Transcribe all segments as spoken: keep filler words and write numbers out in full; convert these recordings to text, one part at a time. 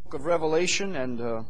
Of Revelation, and uh,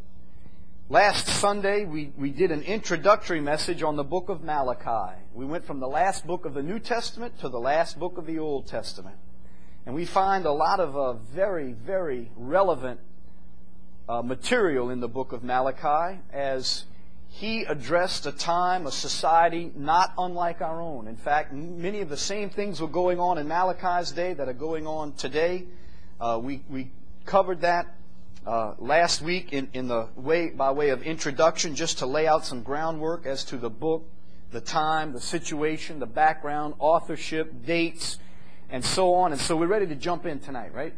last Sunday we, we did an introductory message on the book of Malachi. We went from the last book of the New Testament to the last book of the Old Testament. And we find a lot of uh, very, very relevant uh, material in the book of Malachi as he addressed a time, a society not unlike our own. In fact, many of the same things were going on in Malachi's day that are going on today. Uh, we, we covered that Uh, last week in, in the way by way of introduction, just to lay out some groundwork as to the book, the time, the situation, the background, authorship, dates, and so on. And so we're ready to jump in tonight, right?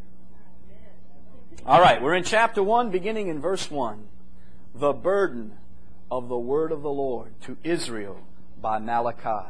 All right, we're in chapter one, beginning in verse one. The burden of the word of the Lord to Israel by Malachi.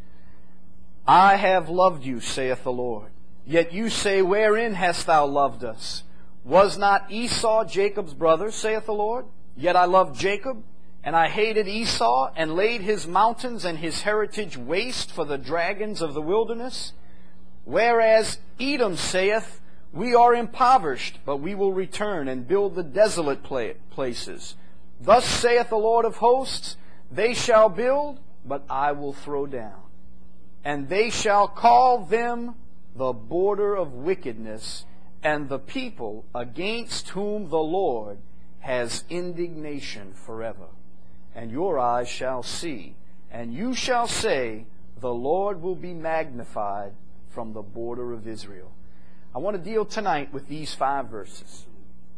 I have loved you, saith the Lord. Yet you say, wherein hast thou loved us? Was not Esau Jacob's brother, saith the Lord? Yet I loved Jacob, and I hated Esau, and laid his mountains and his heritage waste for the dragons of the wilderness. Whereas Edom saith, we are impoverished, but we will return and build the desolate places. Thus saith the Lord of hosts, they shall build, but I will throw down. And they shall call them the border of wickedness, and the people against whom the Lord has indignation forever. And your eyes shall see, and you shall say, the Lord will be magnified from the border of Israel. I want to deal tonight with these five verses.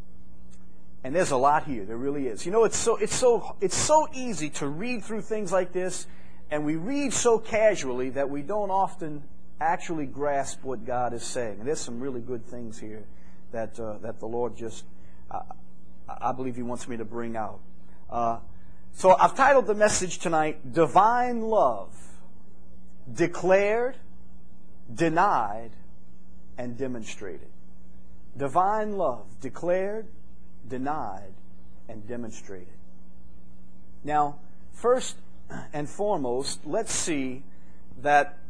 And there's a lot here, there really is. You know, it's so it's so it's so easy to read through things like this, and we read so casually that we don't often actually grasp what God is saying. And there's some really good things here that uh, that the Lord just, uh, I believe He wants me to bring out. Uh, so I've titled the message tonight, Divine Love, Declared, Denied, and Demonstrated. Divine love, declared, denied, and demonstrated. Now, first and foremost, let's see that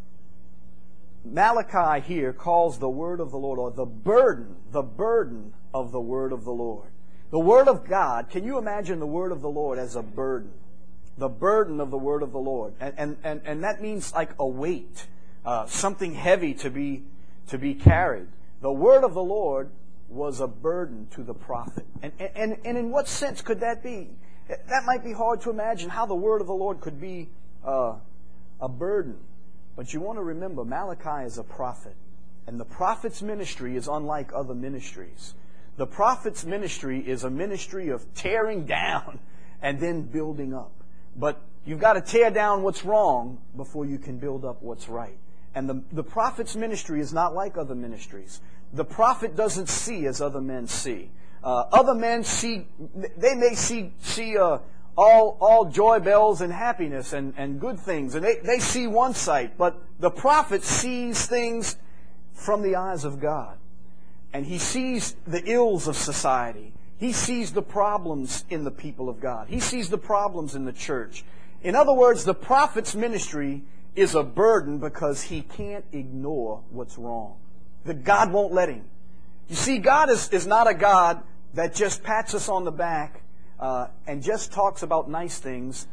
Malachi here calls the word of the Lord, or the burden, the burden of the word of the Lord. The word of God, can you imagine the word of the Lord as a burden? The burden of the word of the Lord. And and, and, and that means like a weight, uh, something heavy to be to be carried. The word of the Lord was a burden to the prophet. And, and, and in what sense could that be? That might be hard to imagine how the word of the Lord could be uh, a burden. But you want to remember, Malachi is a prophet. And the prophet's ministry is unlike other ministries. The prophet's ministry is a ministry of tearing down and then building up. But you've got to tear down what's wrong before you can build up what's right. And the, the prophet's ministry is not like other ministries. The prophet doesn't see as other men see. Uh, other men see, they may see, see uh, all all joy bells and happiness and, and good things. And they, they see one sight. But the prophet sees things from the eyes of God. And he sees the ills of society. He sees the problems in the people of God. He sees the problems in the church. In other words, the prophet's ministry is a burden because he can't ignore what's wrong. That God won't let him. You see, God is, is not a God that just pats us on the back uh, and just talks about nice things,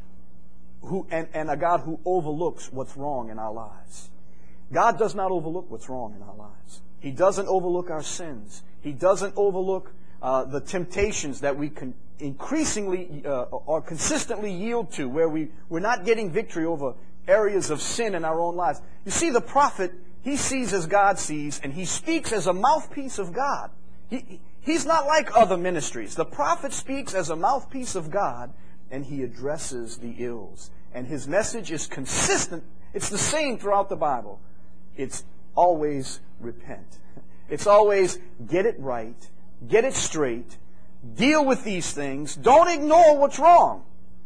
who and, and a God who overlooks what's wrong in our lives. God does not overlook what's wrong in our lives. He doesn't overlook our sins. He doesn't overlook uh, the temptations that we can increasingly uh, or consistently yield to, where we, we're not getting victory over areas of sin in our own lives. You see, the prophet, he sees as God sees, and he speaks as a mouthpiece of God. He, he's not like other ministries. The prophet speaks as a mouthpiece of God, and he addresses the ills. And his message is consistent. It's the same throughout the Bible. It's always repent. It's always get it right, get it straight, deal with these things, don't ignore what's wrong.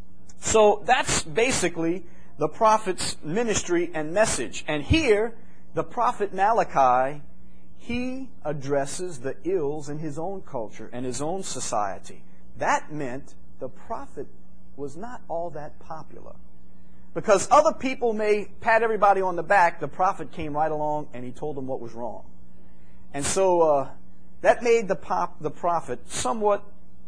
So that's basically the prophet's ministry and message. And here, the prophet Malachi, he addresses the ills in his own culture and his own society. That meant the prophet was not all that popular. Because other people may pat everybody on the back, the prophet came right along and he told them what was wrong. And so uh, that made the, pop, the prophet somewhat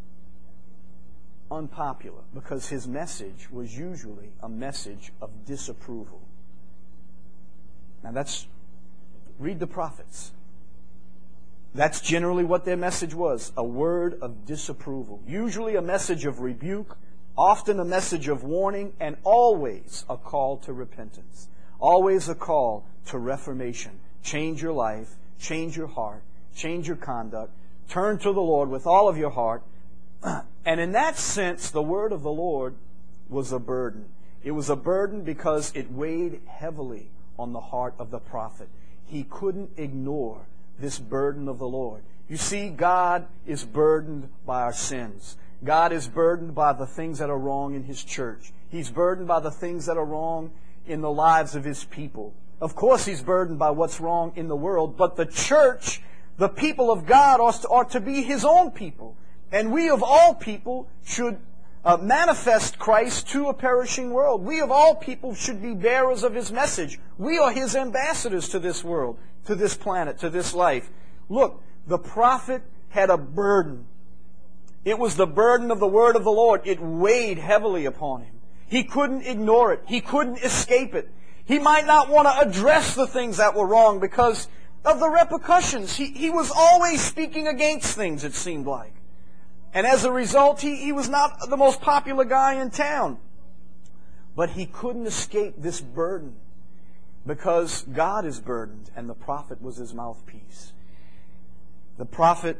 unpopular because his message was usually a message of disapproval. Now that's, read the prophets. That's generally what their message was, a word of disapproval. Usually a message of rebuke, often a message of warning, and always a call to repentance. Always a call to reformation. Change your life, change your heart, change your conduct, turn to the Lord with all of your heart. And in that sense, the word of the Lord was a burden. It was a burden because it weighed heavily on the heart of the prophet. He couldn't ignore this burden of the Lord. You see, God is burdened by our sins. God is burdened by the things that are wrong in His church. He's burdened by the things that are wrong in the lives of His people. Of course, He's burdened by what's wrong in the world, but the church, the people of God, are to, are to be His own people. And we of all people should uh, manifest Christ to a perishing world. We of all people should be bearers of His message. We are His ambassadors to this world, to this planet, to this life. Look, the prophet had a burden. It was the burden of the word of the Lord. It weighed heavily upon him. He couldn't ignore it. He couldn't escape it. He might not want to address the things that were wrong because of the repercussions. He, he was always speaking against things, it seemed like. And as a result, he, he was not the most popular guy in town. But he couldn't escape this burden because God is burdened and the prophet was his mouthpiece. The prophet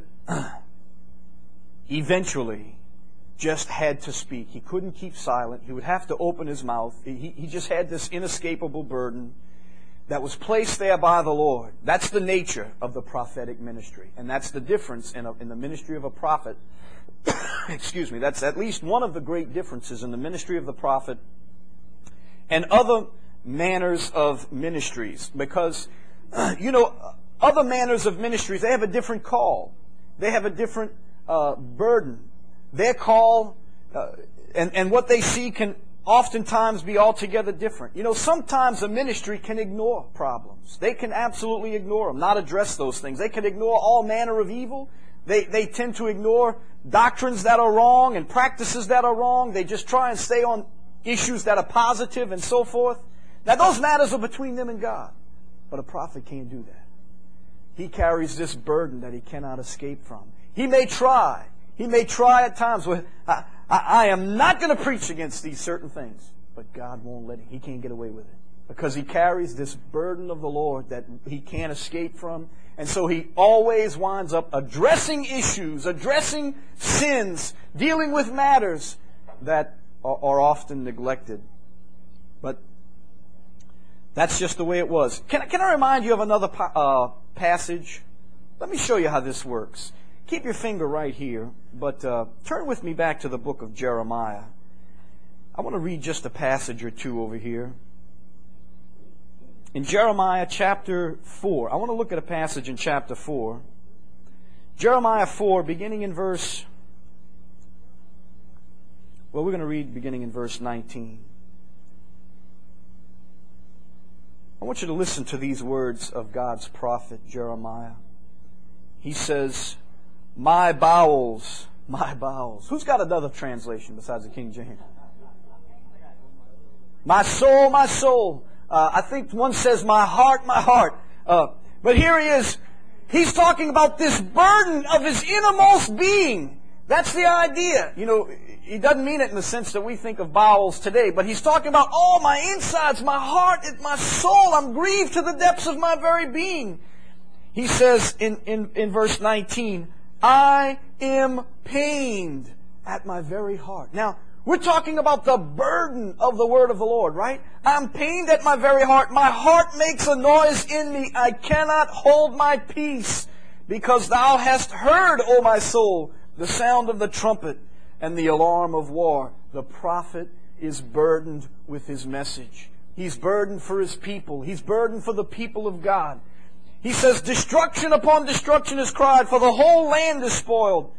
eventually just had to speak. He couldn't keep silent. He would have to open his mouth. He, he just had this inescapable burden that was placed there by the Lord. That's the nature of the prophetic ministry. And that's the difference in, a, in the ministry of a prophet. Excuse me. That's at least one of the great differences in the ministry of the prophet and other manners of ministries. Because, you know, other manners of ministries, they have a different call. They have a different uh, burden. Their call uh, and, and what they see can oftentimes be altogether different. You know, sometimes a ministry can ignore problems. They can absolutely ignore them, not address those things. They can ignore all manner of evil. They, they tend to ignore doctrines that are wrong and practices that are wrong. They just try and stay on issues that are positive and so forth. Now, those matters are between them and God. But a prophet can't do that. He carries this burden that he cannot escape from. He may try. He may try at times. Where, I, I, I am not going to preach against these certain things. But God won't let him. He can't get away with it. Because he carries this burden of the Lord that he can't escape from. And so he always winds up addressing issues, addressing sins, dealing with matters that are, are often neglected. But that's just the way it was. Can, can I remind you of another uh, passage? Let me show you how this works. Keep your finger right here, but uh, turn with me back to the book of Jeremiah. I want to read just a passage or two over here. In Jeremiah chapter four, I want to look at a passage in chapter four. Jeremiah four, beginning in verse, well, we're going to read beginning in verse nineteen. I want you to listen to these words of God's prophet Jeremiah. He says, "My bowels, my bowels." Who's got another translation besides the King James? My soul, my soul. Uh, I think one says, my heart, my heart. Uh, but here he is. He's talking about this burden of his innermost being. That's the idea. You know, he doesn't mean it in the sense that we think of bowels today, but he's talking about, oh, my insides, my heart, my soul. I'm grieved to the depths of my very being. He says in, in, in verse nineteen, I am pained at my very heart. Now, we're talking about the burden of the word of the Lord, right? I'm pained at my very heart. My heart makes a noise in me. I cannot hold my peace because thou hast heard, O my soul, the sound of the trumpet and the alarm of war. The prophet is burdened with his message. He's burdened for his people. He's burdened for the people of God. He says, destruction upon destruction is cried, for the whole land is spoiled.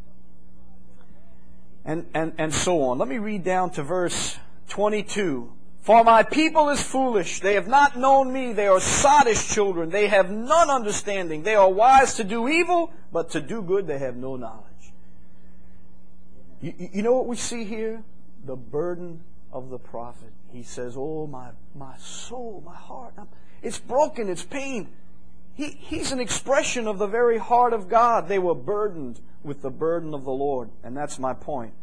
And, and, and so on. Let me read down to verse twenty-two. For my people is foolish. They have not known me. They are sottish children. They have none understanding. They are wise to do evil, but to do good they have no knowledge. You, you know what we see here? The burden of the prophet. He says, oh, my, my soul, my heart, I'm, it's broken, it's pain. He, he's an expression of the very heart of God. They were burdened with the burden of the Lord. And that's my point.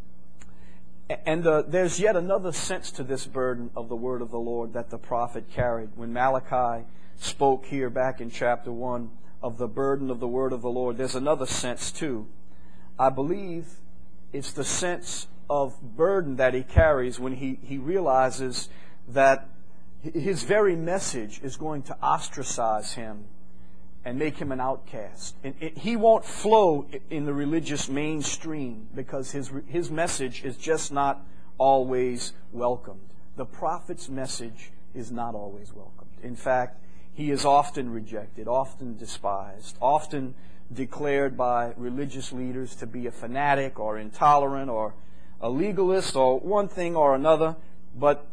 And uh, there's yet another sense to this burden of the word of the Lord that the prophet carried. When Malachi spoke here back in chapter one of the burden of the word of the Lord, there's another sense too. I believe it's the sense of burden that he carries when he, he realizes that his very message is going to ostracize him and make him an outcast. And it, he won't flow in the religious mainstream because his, his message is just not always welcomed. The prophet's message is not always welcomed. In fact, he is often rejected, often despised, often declared by religious leaders to be a fanatic or intolerant or a legalist or one thing or another. But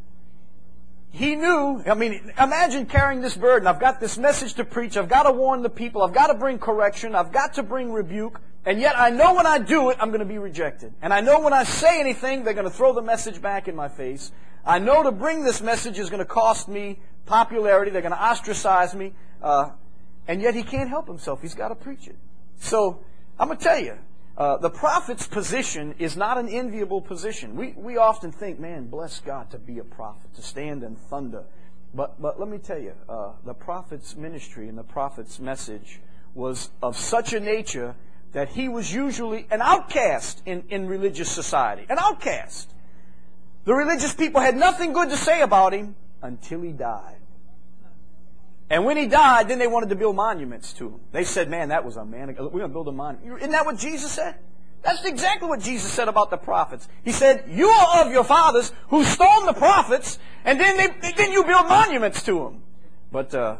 he knew, I mean, imagine carrying this burden. I've got this message to preach. I've got to warn the people. I've got to bring correction. I've got to bring rebuke. And yet I know when I do it, I'm going to be rejected. And I know when I say anything, they're going to throw the message back in my face. I know to bring this message is going to cost me popularity. They're going to ostracize me. Uh, and yet he can't help himself. He's got to preach it. So I'm going to tell you, Uh, the prophet's position is not an enviable position. We we often think, man, bless God to be a prophet, to stand and thunder. But but let me tell you, uh, the prophet's ministry and the prophet's message was of such a nature that he was usually an outcast in, in religious society. An outcast. The religious people had nothing good to say about him until he died. And when he died, then they wanted to build monuments to him. They said, man, that was a man. We're going to build a monument. Isn't that what Jesus said? That's exactly what Jesus said about the prophets. He said, you are of your fathers who stoned the prophets, and then they, then you build monuments to them. But uh,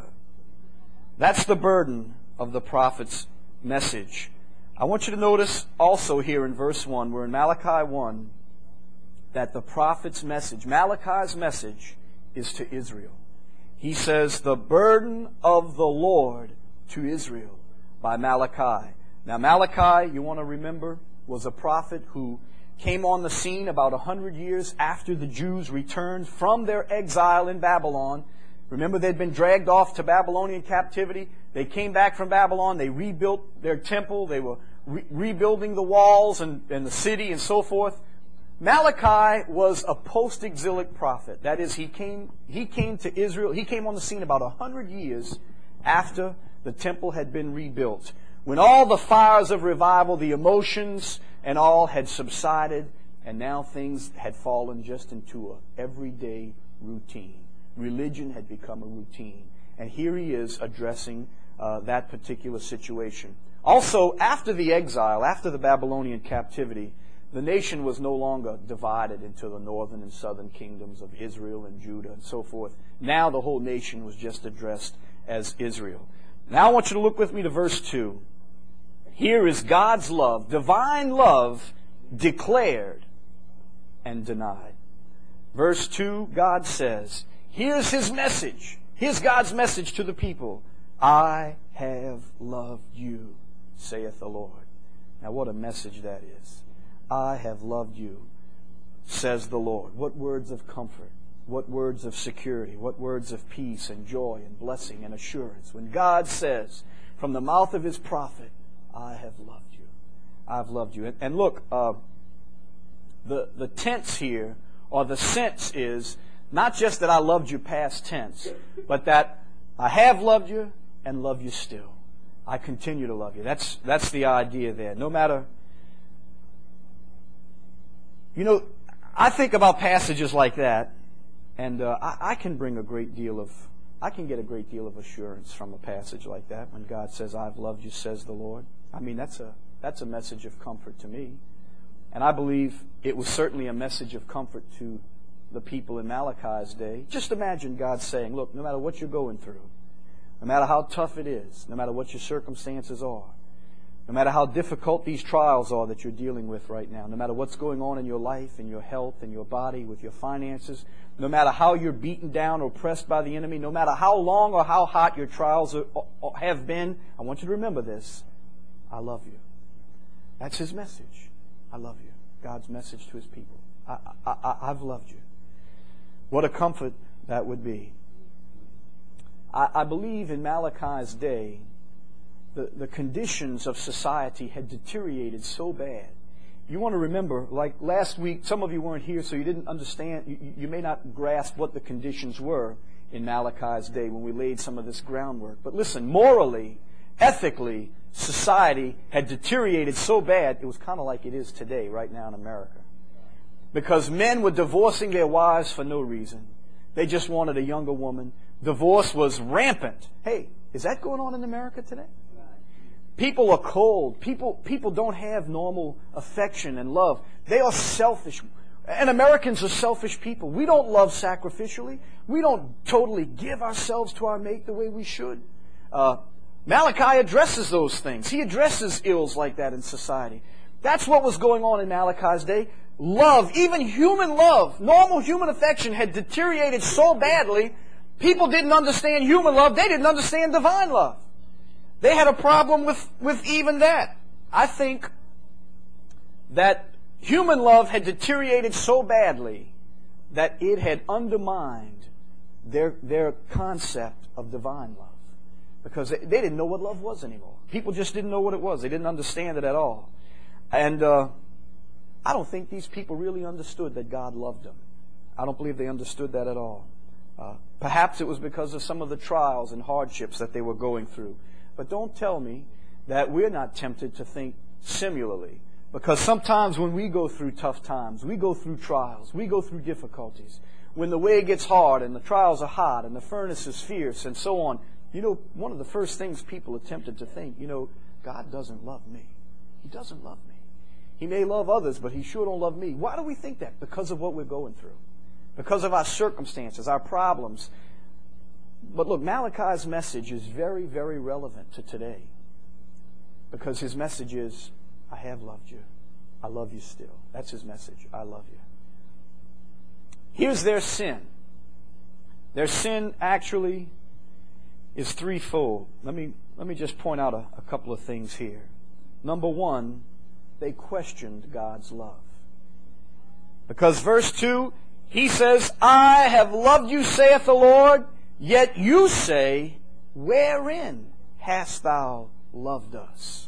that's the burden of the prophet's message. I want you to notice also here in verse one, we're in Malachi one, that the prophet's message, Malachi's message, is to Israel. He says, the burden of the Lord to Israel by Malachi. Now Malachi, you want to remember, was a prophet who came on the scene about a hundred years after the Jews returned from their exile in Babylon. Remember, they'd been dragged off to Babylonian captivity. They came back from Babylon. They rebuilt their temple. They were re- rebuilding the walls and, and the city and so forth. Malachi was a post-exilic prophet. That is, he came he came to Israel. He came on the scene about a hundred years after the temple had been rebuilt, when all the fires of revival, the emotions and all had subsided, and now things had fallen just into an everyday routine. Religion had become a routine. And here he is addressing uh, that particular situation. Also, after the exile, after the Babylonian captivity, the nation was no longer divided into the northern and southern kingdoms of Israel and Judah and so forth. Now the whole nation was just addressed as Israel. Now I want you to look with me to verse two. Here is God's love, divine love, declared and denied. Verse two, God says, here's His message. Here's God's message to the people. I have loved you, saith the Lord. Now what a message that is. I have loved you, says the Lord. What words of comfort, what words of security, what words of peace and joy and blessing and assurance. When God says from the mouth of His prophet, I have loved you. I've loved you. And, and look, uh, the, the tense here, or the sense is, not just that I loved you past tense, but that I have loved you and love you still. I continue to love you. That's, that's the idea there. No matter... You know, I think about passages like that, and uh, I, I can bring a great deal of, I can get a great deal of assurance from a passage like that when God says, I've loved you, says the Lord. I mean, that's a that's a message of comfort to me. And I believe it was certainly a message of comfort to the people in Malachi's day. Just imagine God saying, look, no matter what you're going through, no matter how tough it is, no matter what your circumstances are, no matter how difficult these trials are that you're dealing with right now, no matter what's going on in your life, in your health, in your body, with your finances, no matter how you're beaten down or pressed by the enemy, no matter how long or how hot your trials are, have been, I want you to remember this. I love you. That's His message. I love you. God's message to His people. I, I, I, I've loved you. What a comfort that would be. I, I believe in Malachi's day, the, the conditions of society had deteriorated so bad. You want to remember, like last week, some of you weren't here, so you didn't understand, you, you may not grasp what the conditions were in Malachi's day when we laid some of this groundwork. But listen, morally, ethically, society had deteriorated so bad, it was kind of like it is today, right now in America. Because men were divorcing their wives for no reason. They just wanted a younger woman. Divorce was rampant. Hey, is that going on in America today? People are cold. People, people don't have normal affection and love. They are selfish. And Americans are selfish people. We don't love sacrificially. We don't totally give ourselves to our mate the way we should. Uh, Malachi addresses those things. He addresses ills like that in society. That's what was going on in Malachi's day. Love, even human love, normal human affection had deteriorated so badly, people didn't understand human love. They didn't understand divine love. They had a problem with, with even that. I think that human love had deteriorated so badly that it had undermined their, their concept of divine love. Because they, they didn't know what love was anymore. People just didn't know what it was. They didn't understand it at all. And uh, I don't think these people really understood that God loved them. I don't believe they understood that at all. Uh, perhaps it was because of some of the trials and hardships that they were going through. But don't tell me that we're not tempted to think similarly. Because sometimes when we go through tough times, we go through trials, we go through difficulties. When the way gets hard and the trials are hot and the furnace is fierce and so on, you know, one of the first things people are tempted to think, you know, God doesn't love me. He doesn't love me. He may love others, but He sure don't love me. Why do we think that? Because of what we're going through. Because of our circumstances, our problems. But look, Malachi's message is very, very relevant to today. Because his message is, I have loved you. I love you still. That's his message. I love you. Here's their sin. Their sin actually is threefold. Let me, let me just point out a, a couple of things here. Number one, they questioned God's love. Because verse two, he says, I have loved you, saith the Lord, yet you say, wherein hast thou loved us?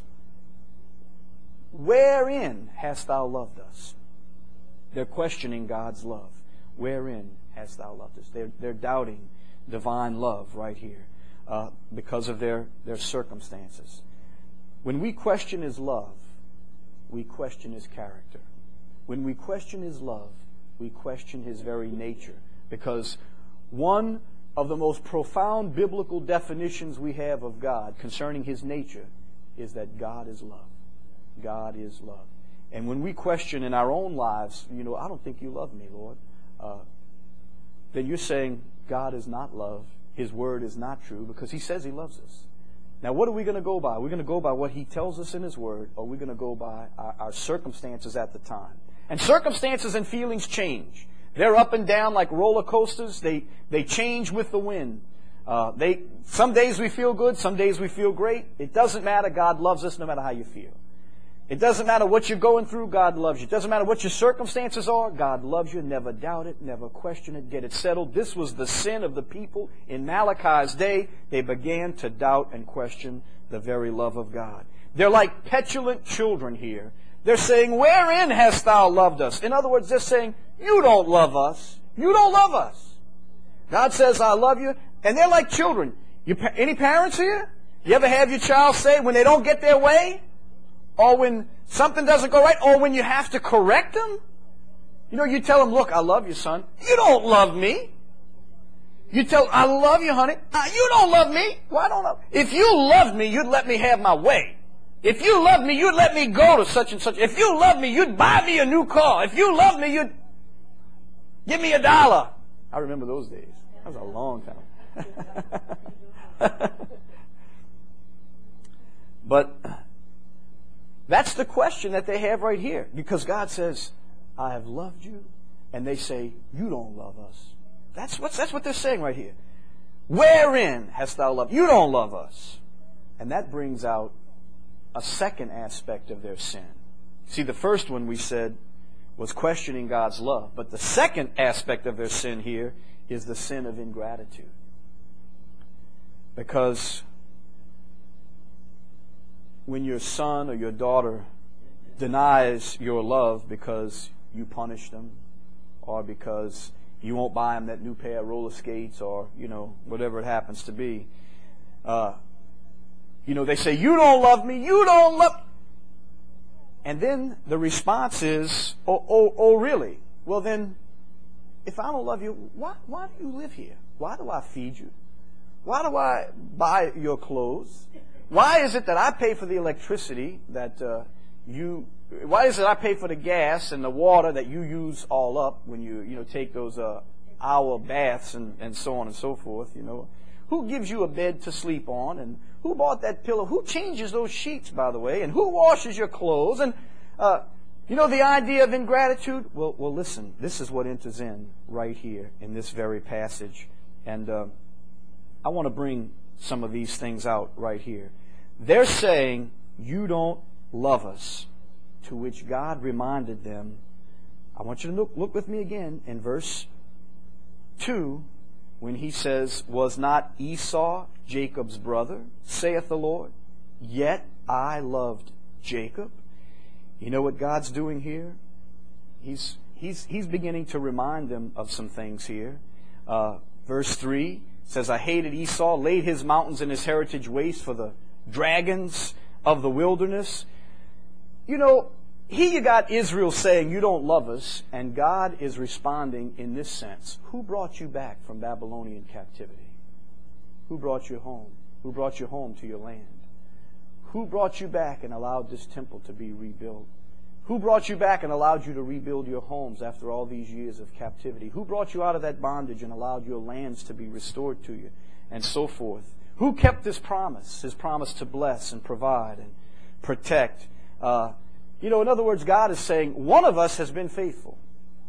Wherein hast thou loved us? They're questioning God's love. Wherein hast thou loved us? They're, they're doubting divine love right here uh, because of their, their circumstances. When we question His love, we question His character. When we question His love, we question His very nature. Because one of the most profound biblical definitions we have of God concerning His nature is that God is love. God is love. And when we question in our own lives, you know, I don't think you love me, Lord, uh, then you're saying God is not love. His word is not true because He says He loves us. Now, what are we going to go by? We're going to go by what He tells us in His word, or we're going to go by our, our circumstances at the time. And circumstances and feelings change. They're up and down like roller coasters. They they change with the wind. Uh, they some days we feel good, some days we feel great. It doesn't matter. God loves us no matter how you feel. It doesn't matter what you're going through, God loves you. It doesn't matter what your circumstances are, God loves you. Never doubt it, never question it, get it settled. This was the sin of the people in Malachi's day. They began to doubt and question the very love of God. They're like petulant children here. They're saying, wherein hast thou loved us? In other words, they're saying, you don't love us. You don't love us. God says, I love you. And they're like children. You, any parents here? You ever have your child say when they don't get their way? Or when something doesn't go right? Or when you have to correct them? You know, you tell them, look, I love you, son. You don't love me. You tell, I love you, honey. Uh, you don't love me. Why don't I? If you loved me, you'd let me have my way. If you loved me, you'd let me go to such and such. If you loved me, you'd buy me a new car. If you loved me, you'd give me a dollar. I remember those days. That was a long time. But that's the question that they have right here. Because God says, I have loved you. And they say, you don't love us. That's what, that's what they're saying right here. Wherein hast thou loved? You don't love us. And that brings out a second aspect of their sin. See, the first one we said was questioning God's love. But the second aspect of their sin here is the sin of ingratitude. Because when your son or your daughter denies your love because you punish them, or because you won't buy them that new pair of roller skates, or, you know, whatever it happens to be, uh, you know, they say, you don't love me, you don't love... And then the response is, oh, oh, oh, really? Well then, if I don't love you, why, why do you live here? Why do I feed you? Why do I buy your clothes? Why is it that I pay for the electricity that uh, you... Why is it I pay for the gas and the water that you use all up when you, you know, take those uh, hour baths and, and so on and so forth, you know? Who gives you a bed to sleep on? And who bought that pillow? Who changes those sheets, by the way? And who washes your clothes? And, uh, you know, the idea of ingratitude? Well, well, listen, this is what enters in right here in this very passage. And uh, I want to bring some of these things out right here. They're saying, you don't love us. To which God reminded them, I want you to look, look with me again in verse two, when he says, was not Esau Jacob's brother, saith the Lord? Yet I loved Jacob. You know what God's doing here? He's, he's, he's beginning to remind them of some things here. Uh, verse three says, I hated Esau, laid his mountains and his heritage waste for the dragons of the wilderness. You know, here you got Israel saying, you don't love us, and God is responding in this sense. Who brought you back from Babylonian captivity? Who brought you home? Who brought you home to your land? Who brought you back and allowed this temple to be rebuilt? Who brought you back and allowed you to rebuild your homes after all these years of captivity? Who brought you out of that bondage and allowed your lands to be restored to you? And so forth. Who kept His promise? His promise to bless and provide and protect. Uh, You know, in other words, God is saying, one of us has been faithful.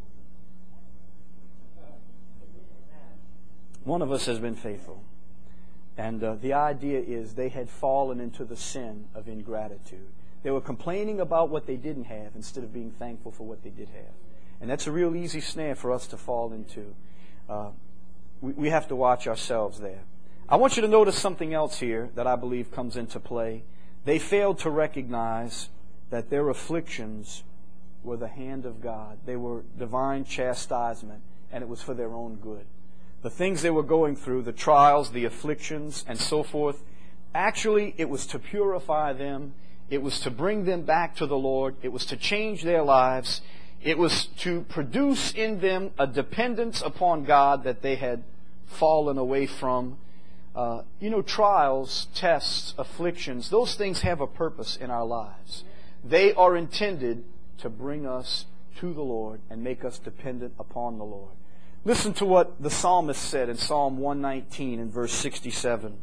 One of us has been faithful. And uh, the idea is they had fallen into the sin of ingratitude. They were complaining about what they didn't have instead of being thankful for what they did have. And that's a real easy snare for us to fall into. Uh, we, we have to watch ourselves there. I want you to notice something else here that I believe comes into play. They failed to recognize that their afflictions were the hand of God. They were divine chastisement, and it was for their own good. The things they were going through, the trials, the afflictions, and so forth, actually it was to purify them. It was to bring them back to the Lord. It was to change their lives. It was to produce in them a dependence upon God that they had fallen away from. Uh, you know, trials, tests, afflictions, those things have a purpose in our lives. They are intended to bring us to the Lord and make us dependent upon the Lord. Listen to what the psalmist said in Psalm one nineteen and verse sixty-seven.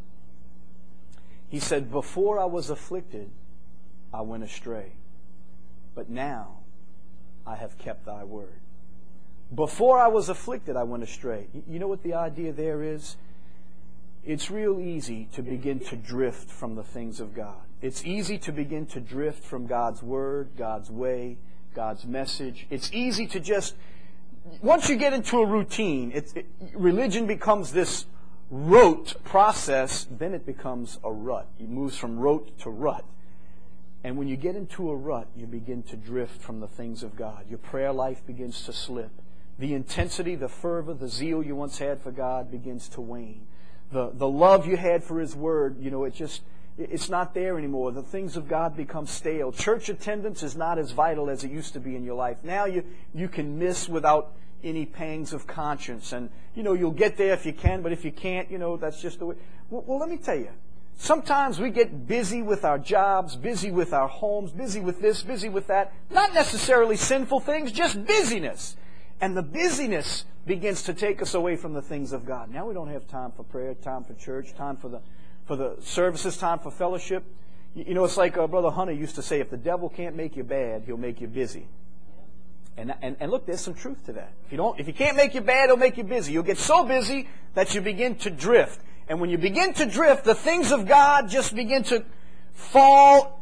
He said, before I was afflicted, I went astray, but now I have kept thy word. Before I was afflicted, I went astray. You know what the idea there is? It's real easy to begin to drift from the things of God. It's easy to begin to drift from God's Word, God's way, God's message. It's easy to just, once you get into a routine, it's, it, religion becomes this rote process, then it becomes a rut. It moves from rote to rut. And when you get into a rut, you begin to drift from the things of God. Your prayer life begins to slip. The intensity, the fervor, the zeal you once had for God begins to wane. The, the love you had for His Word, you know, it just, it's not there anymore. The things of God become stale. Church attendance is not as vital as it used to be in your life. Now you, you can miss without any pangs of conscience. And, you know, you'll get there if you can, but if you can't, you know, that's just the way. Well, well, let me tell you. Sometimes we get busy with our jobs, busy with our homes, busy with this, busy with that. Not necessarily sinful things, just busyness. And the busyness begins to take us away from the things of God. Now we don't have time for prayer, time for church, time for the for the services, time for fellowship. You, you know, it's like uh, Brother Hunter used to say, if the devil can't make you bad, he'll make you busy. And, and and look, there's some truth to that. If you don't, if he can't make you bad, he'll make you busy. You'll get so busy that you begin to drift. And when you begin to drift, the things of God just begin to fall.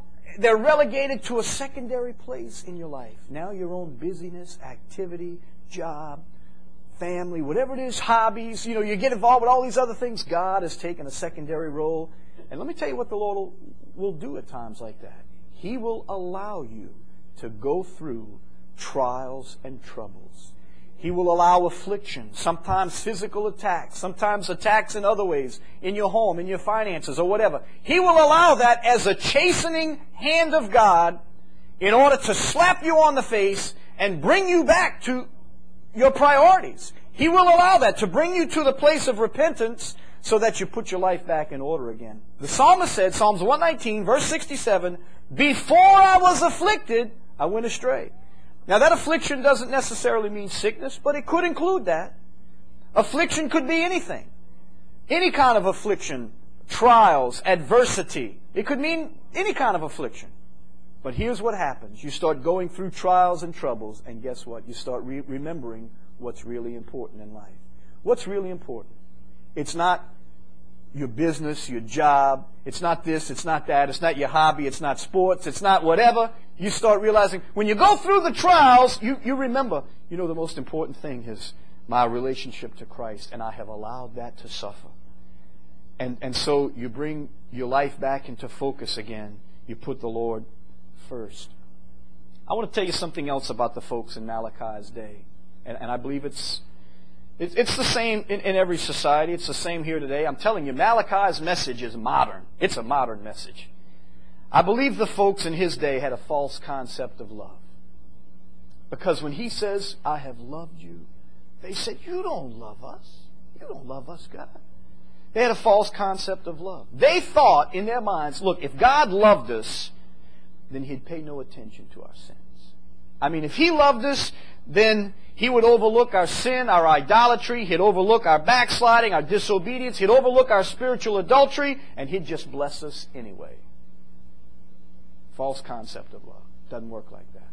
they're relegated to a secondary place in your life. Now your own busyness, activity, job, family, whatever it is, hobbies, you know, you get involved with all these other things. God has taken a secondary role. And let me tell you what the Lord will, will do at times like that. He will allow you to go through trials and troubles. He will allow affliction, sometimes physical attacks, sometimes attacks in other ways, in your home, in your finances, or whatever. He will allow that as a chastening hand of God in order to slap you on the face and bring you back to your priorities. He will allow that to bring you to the place of repentance so that you put your life back in order again. The psalmist said, Psalms one nineteen, verse sixty-seven, "Before I was afflicted, I went astray." Now that affliction doesn't necessarily mean sickness, but it could include that. Affliction could be anything. Any kind of affliction, trials, adversity. It could mean any kind of affliction. But here's what happens. You start going through trials and troubles, and guess what? You start re- remembering what's really important in life. What's really important? It's not your business, your job. It's not this, it's not that. It's not your hobby, it's not sports, it's not whatever. You start realizing, when you go through the trials, you, you remember, you know, the most important thing is my relationship to Christ, and I have allowed that to suffer. And, and so you bring your life back into focus again. You put the Lord first. I want to tell you something else about the folks in Malachi's day. And, and I believe it's It's, it's the same in, in every society. It's the same here today. I'm telling you, Malachi's message is modern. It's a modern message. I believe the folks in his day had a false concept of love. Because when he says, "I have loved you," they said, "You don't love us. You don't love us, God." They had a false concept of love. They thought in their minds, look, if God loved us, then He'd pay no attention to our sins. I mean, if He loved us, then He would overlook our sin, our idolatry. He'd overlook our backsliding, our disobedience. He'd overlook our spiritual adultery, and He'd just bless us anyway. False concept of love. Doesn't work like that.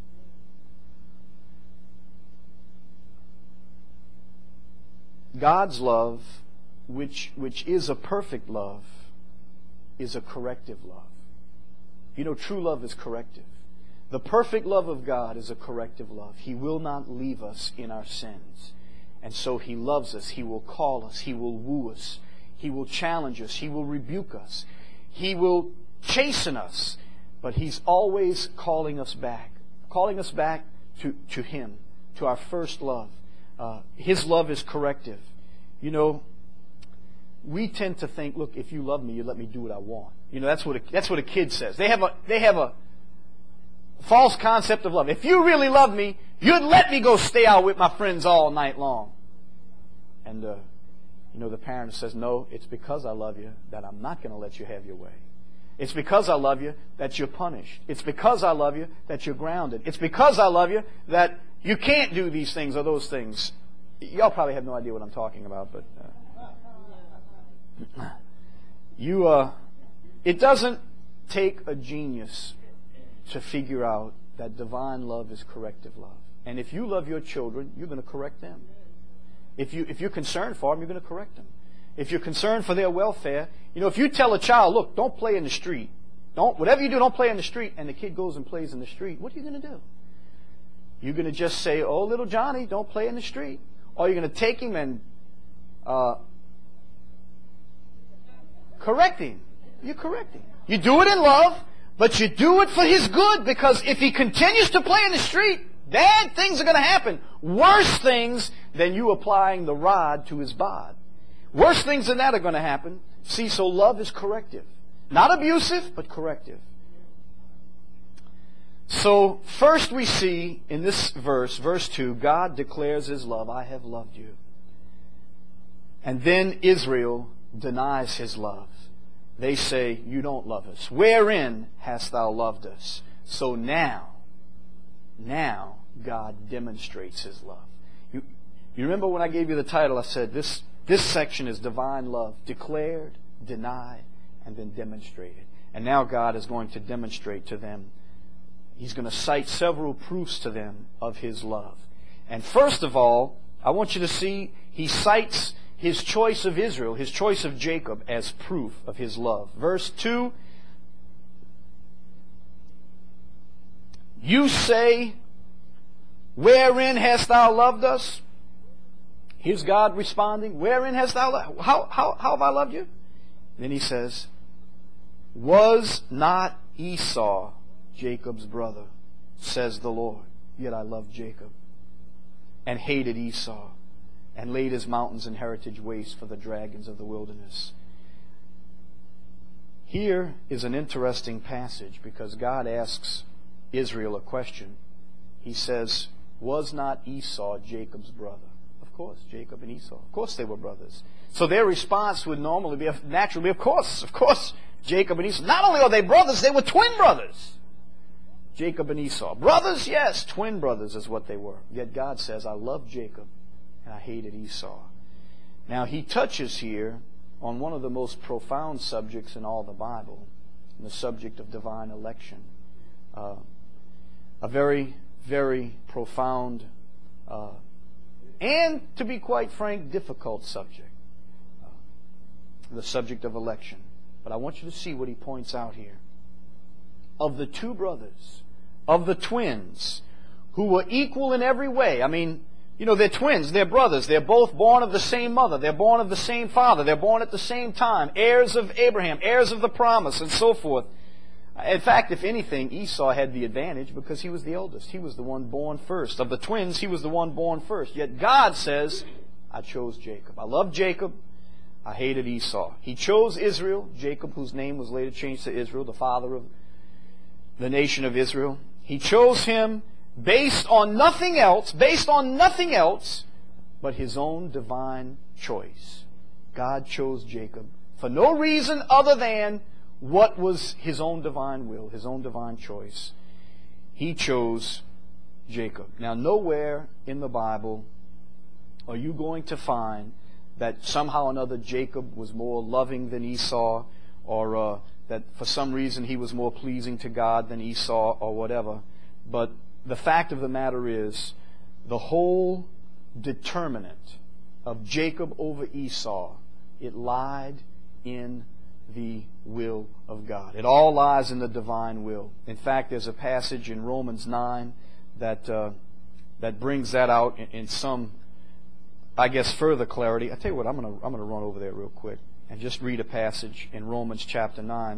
God's love, which, which is a perfect love, is a corrective love. You know, true love is corrective. The perfect love of God is a corrective love. He will not leave us in our sins. And so He loves us. He will call us. He will woo us. He will challenge us. He will rebuke us. He will chasten us. But He's always calling us back. Calling us back to, to Him, to our first love. Uh, His love is corrective. You know, we tend to think, look, if you love me, you let me do what I want. You know, that's what a, that's what a kid says. They have a they have a false concept of love. If you really love me, you'd let me go stay out with my friends all night long. And uh, you know, the parent says, no, it's because I love you that I'm not going to let you have your way. It's because I love you that you're punished. It's because I love you that you're grounded. It's because I love you that you can't do these things or those things. Y'all probably have no idea what I'm talking about, but uh, you. Uh, it doesn't take a genius to figure out that divine love is corrective love. And if you love your children, you're going to correct them. If you if you're concerned for them, you're going to correct them. If you're concerned for their welfare, you know, if you tell a child, look, don't play in the street. Don't, whatever you do, don't play in the street, and the kid goes and plays in the street, what are you going to do? You're going to just say, oh, little Johnny, don't play in the street. Or you're going to take him and uh, correct him. You correct him. You do it in love, but you do it for his good, because if he continues to play in the street, bad things are going to happen. Worse things than you applying the rod to his bod. Worse things than that are going to happen. See, so love is corrective. Not abusive, but corrective. So, first we see in this verse, verse two, God declares His love. I have loved you. And then Israel denies His love. They say, you don't love us. Wherein hast thou loved us? So now, now God demonstrates His love. You, you remember when I gave you the title, I said this, this section is divine love. Declared, denied, and then demonstrated. And now God is going to demonstrate to them. He's going to cite several proofs to them of His love. And first of all, I want you to see He cites His choice of Israel, His choice of Jacob, as proof of His love. Verse two, You say, wherein hast thou loved us? Here's God responding, wherein hast thou loved? How, how, how have I loved you? Then he says, was not Esau Jacob's brother, says the Lord. Yet I loved Jacob and hated Esau and laid his mountains and heritage waste for the dragons of the wilderness. Here is an interesting passage because God asks Israel a question. He says, was not Esau Jacob's brother? Of course, Jacob and Esau. Of course they were brothers. So their response would normally be, naturally, of course, of course, Jacob and Esau. Not only are they brothers, they were twin brothers. Jacob and Esau. Brothers, yes, twin brothers is what they were. Yet God says, I loved Jacob and I hated Esau. Now he touches here on one of the most profound subjects in all the Bible, the subject of divine election. Uh, a very, very profound uh, and, to be quite frank, difficult subject. Uh, the subject of election. But I want you to see what he points out here. Of the two brothers, of the twins, who were equal in every way. I mean, you know, they're twins, they're brothers, they're both born of the same mother, they're born of the same father, they're born at the same time, heirs of Abraham, heirs of the promise, and so forth. In fact, if anything, Esau had the advantage because he was the eldest. He was the one born first. Of the twins, he was the one born first. Yet God says, I chose Jacob. I loved Jacob. I hated Esau. He chose Israel, Jacob, whose name was later changed to Israel, the father of the nation of Israel. He chose him based on nothing else, based on nothing else but his own divine choice. God chose Jacob for no reason other than what was his own divine will, his own divine choice. He chose Jacob. Now, nowhere in the Bible are you going to find that somehow or another Jacob was more loving than Esau, or uh, that for some reason he was more pleasing to God than Esau, or whatever. But the fact of the matter is, the whole determinant of Jacob over Esau, it lied in the will of God. It all lies in the divine will. In fact, there's a passage in Romans nine that uh, that brings that out in, in some, I guess, further clarity. I tell you what, I'm going to I'm going to run over there real quick and just read a passage in Romans chapter nine.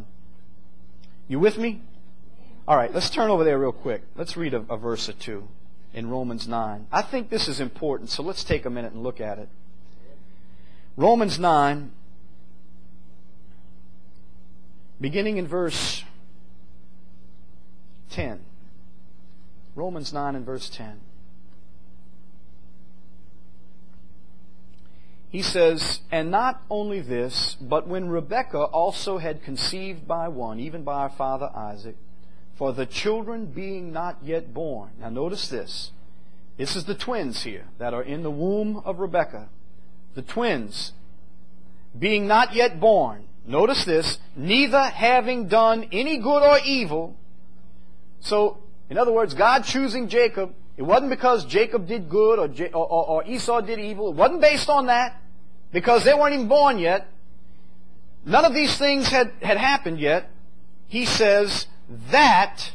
You with me? All right, let's turn over there real quick. Let's read a, a verse or two in Romans nine. I think this is important, so let's take a minute and look at it. Romans nine, beginning in verse ten. Romans nine and verse ten. He says, and not only this, but when Rebekah also had conceived by one, even by our father Isaac, for the children being not yet born. Now notice this. This is the twins here that are in the womb of Rebekah. The twins being not yet born. Notice this. Neither having done any good or evil. So, in other words, God choosing Jacob, it wasn't because Jacob did good or, J- or, or, or Esau did evil. It wasn't based on that. Because they weren't even born yet. None of these things had, had happened yet. He says that...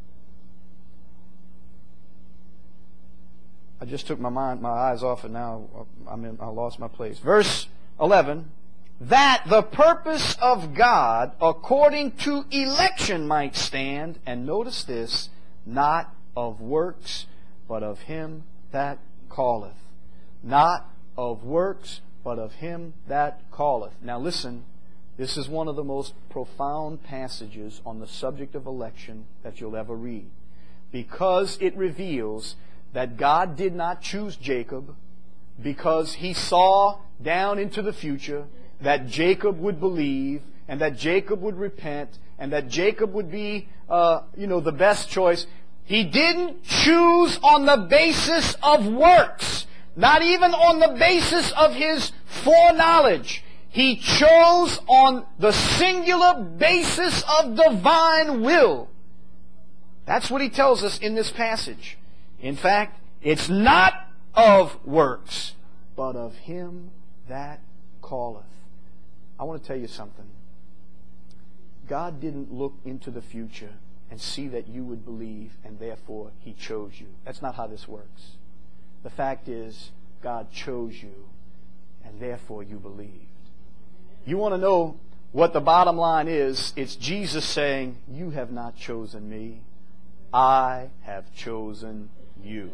I just took my mind, my eyes off it now. I'm in, I lost my place. Verse eleven. That the purpose of God according to election might stand. And notice this. Not of works, but of him that calleth. Not of works, but of him that calleth. Now listen. This is one of the most profound passages on the subject of election that you'll ever read. Because it reveals that God did not choose Jacob because he saw down into the future that Jacob would believe and that Jacob would repent and that Jacob would be, uh, you know, the best choice. He didn't choose on the basis of works, not even on the basis of his foreknowledge. He chose on the singular basis of divine will. That's what he tells us in this passage. In fact, it's not of works, but of him that calleth. I want to tell you something. God didn't look into the future and see that you would believe, and therefore He chose you. That's not how this works. The fact is, God chose you, and therefore you believed. You want to know what the bottom line is? It's Jesus saying, you have not chosen me. I have chosen you.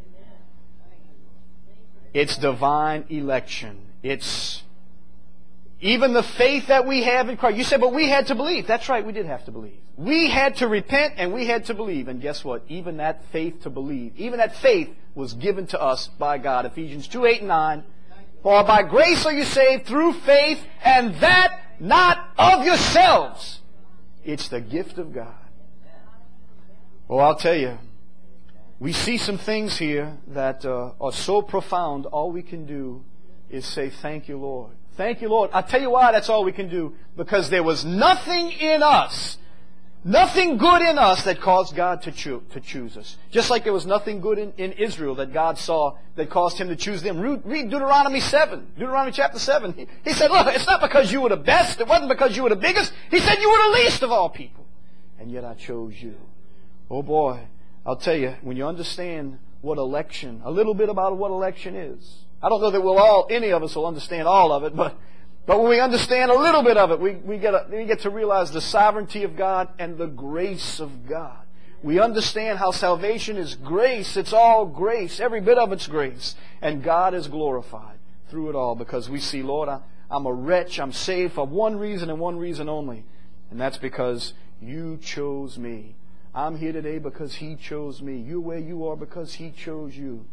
It's divine election. It's even the faith that we have in Christ. You said, but we had to believe. That's right, we did have to believe. We had to repent and we had to believe. And guess what? Even that faith to believe, even that faith was given to us by God. Ephesians two, eight and nine. For by grace are you saved through faith, and that not of yourselves. It's the gift of God. Oh, I'll tell you, we see some things here that uh, are so profound, all we can do is say, thank you, Lord. Thank you, Lord. I'll tell you why that's all we can do. Because there was nothing in us, nothing good in us that caused God to, choo- to choose us. Just like there was nothing good in, in Israel that God saw that caused Him to choose them. Read, read Deuteronomy seven. Deuteronomy chapter seven. He, he said, look, it's not because you were the best. It wasn't because you were the biggest. He said you were the least of all people. And yet I chose you. Oh boy, I'll tell you, when you understand what election, a little bit about what election is. I don't know that we'll all, any of us will understand all of it, but But when we understand a little bit of it, we, we, get a, we get to realize the sovereignty of God and the grace of God. We understand how salvation is grace. It's all grace. Every bit of it's grace. And God is glorified through it all because we see, Lord, I, I'm a wretch. I'm saved for one reason and one reason only. And that's because you chose me. I'm here today because He chose me. You're where you are because He chose you.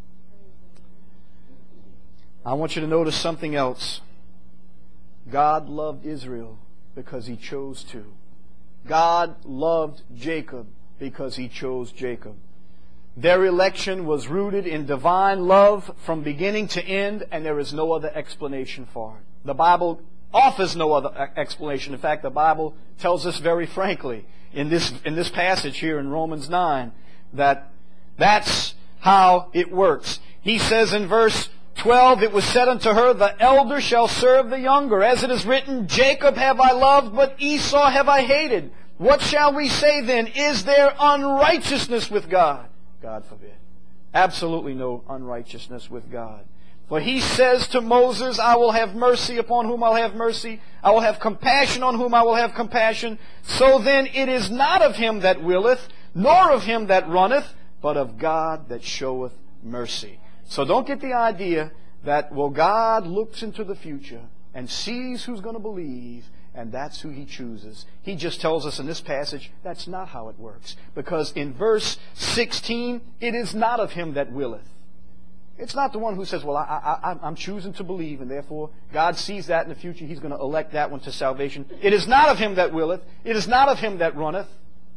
I want you to notice something else. God loved Israel because He chose to. God loved Jacob because He chose Jacob. Their election was rooted in divine love from beginning to end, and there is no other explanation for it. The Bible offers no other explanation. In fact, the Bible tells us very frankly in this, in this passage here in Romans nine that that's how it works. He says in verse twelve, it was said unto her, the elder shall serve the younger. As it is written, Jacob have I loved, but Esau have I hated. What shall we say then? Is there unrighteousness with God? God forbid. Absolutely no unrighteousness with God. For He says to Moses, I will have mercy upon whom I'll have mercy. I will have compassion on whom I will have compassion. So then it is not of him that willeth, nor of him that runneth, but of God that showeth mercy. So don't get the idea that, well, God looks into the future and sees who's going to believe, and that's who He chooses. He just tells us in this passage that's not how it works. Because in verse sixteen, it is not of him that willeth. It's not the one who says, well, I, I, I'm choosing to believe, and therefore God sees that in the future. He's going to elect that one to salvation. It is not of him that willeth. It is not of him that runneth.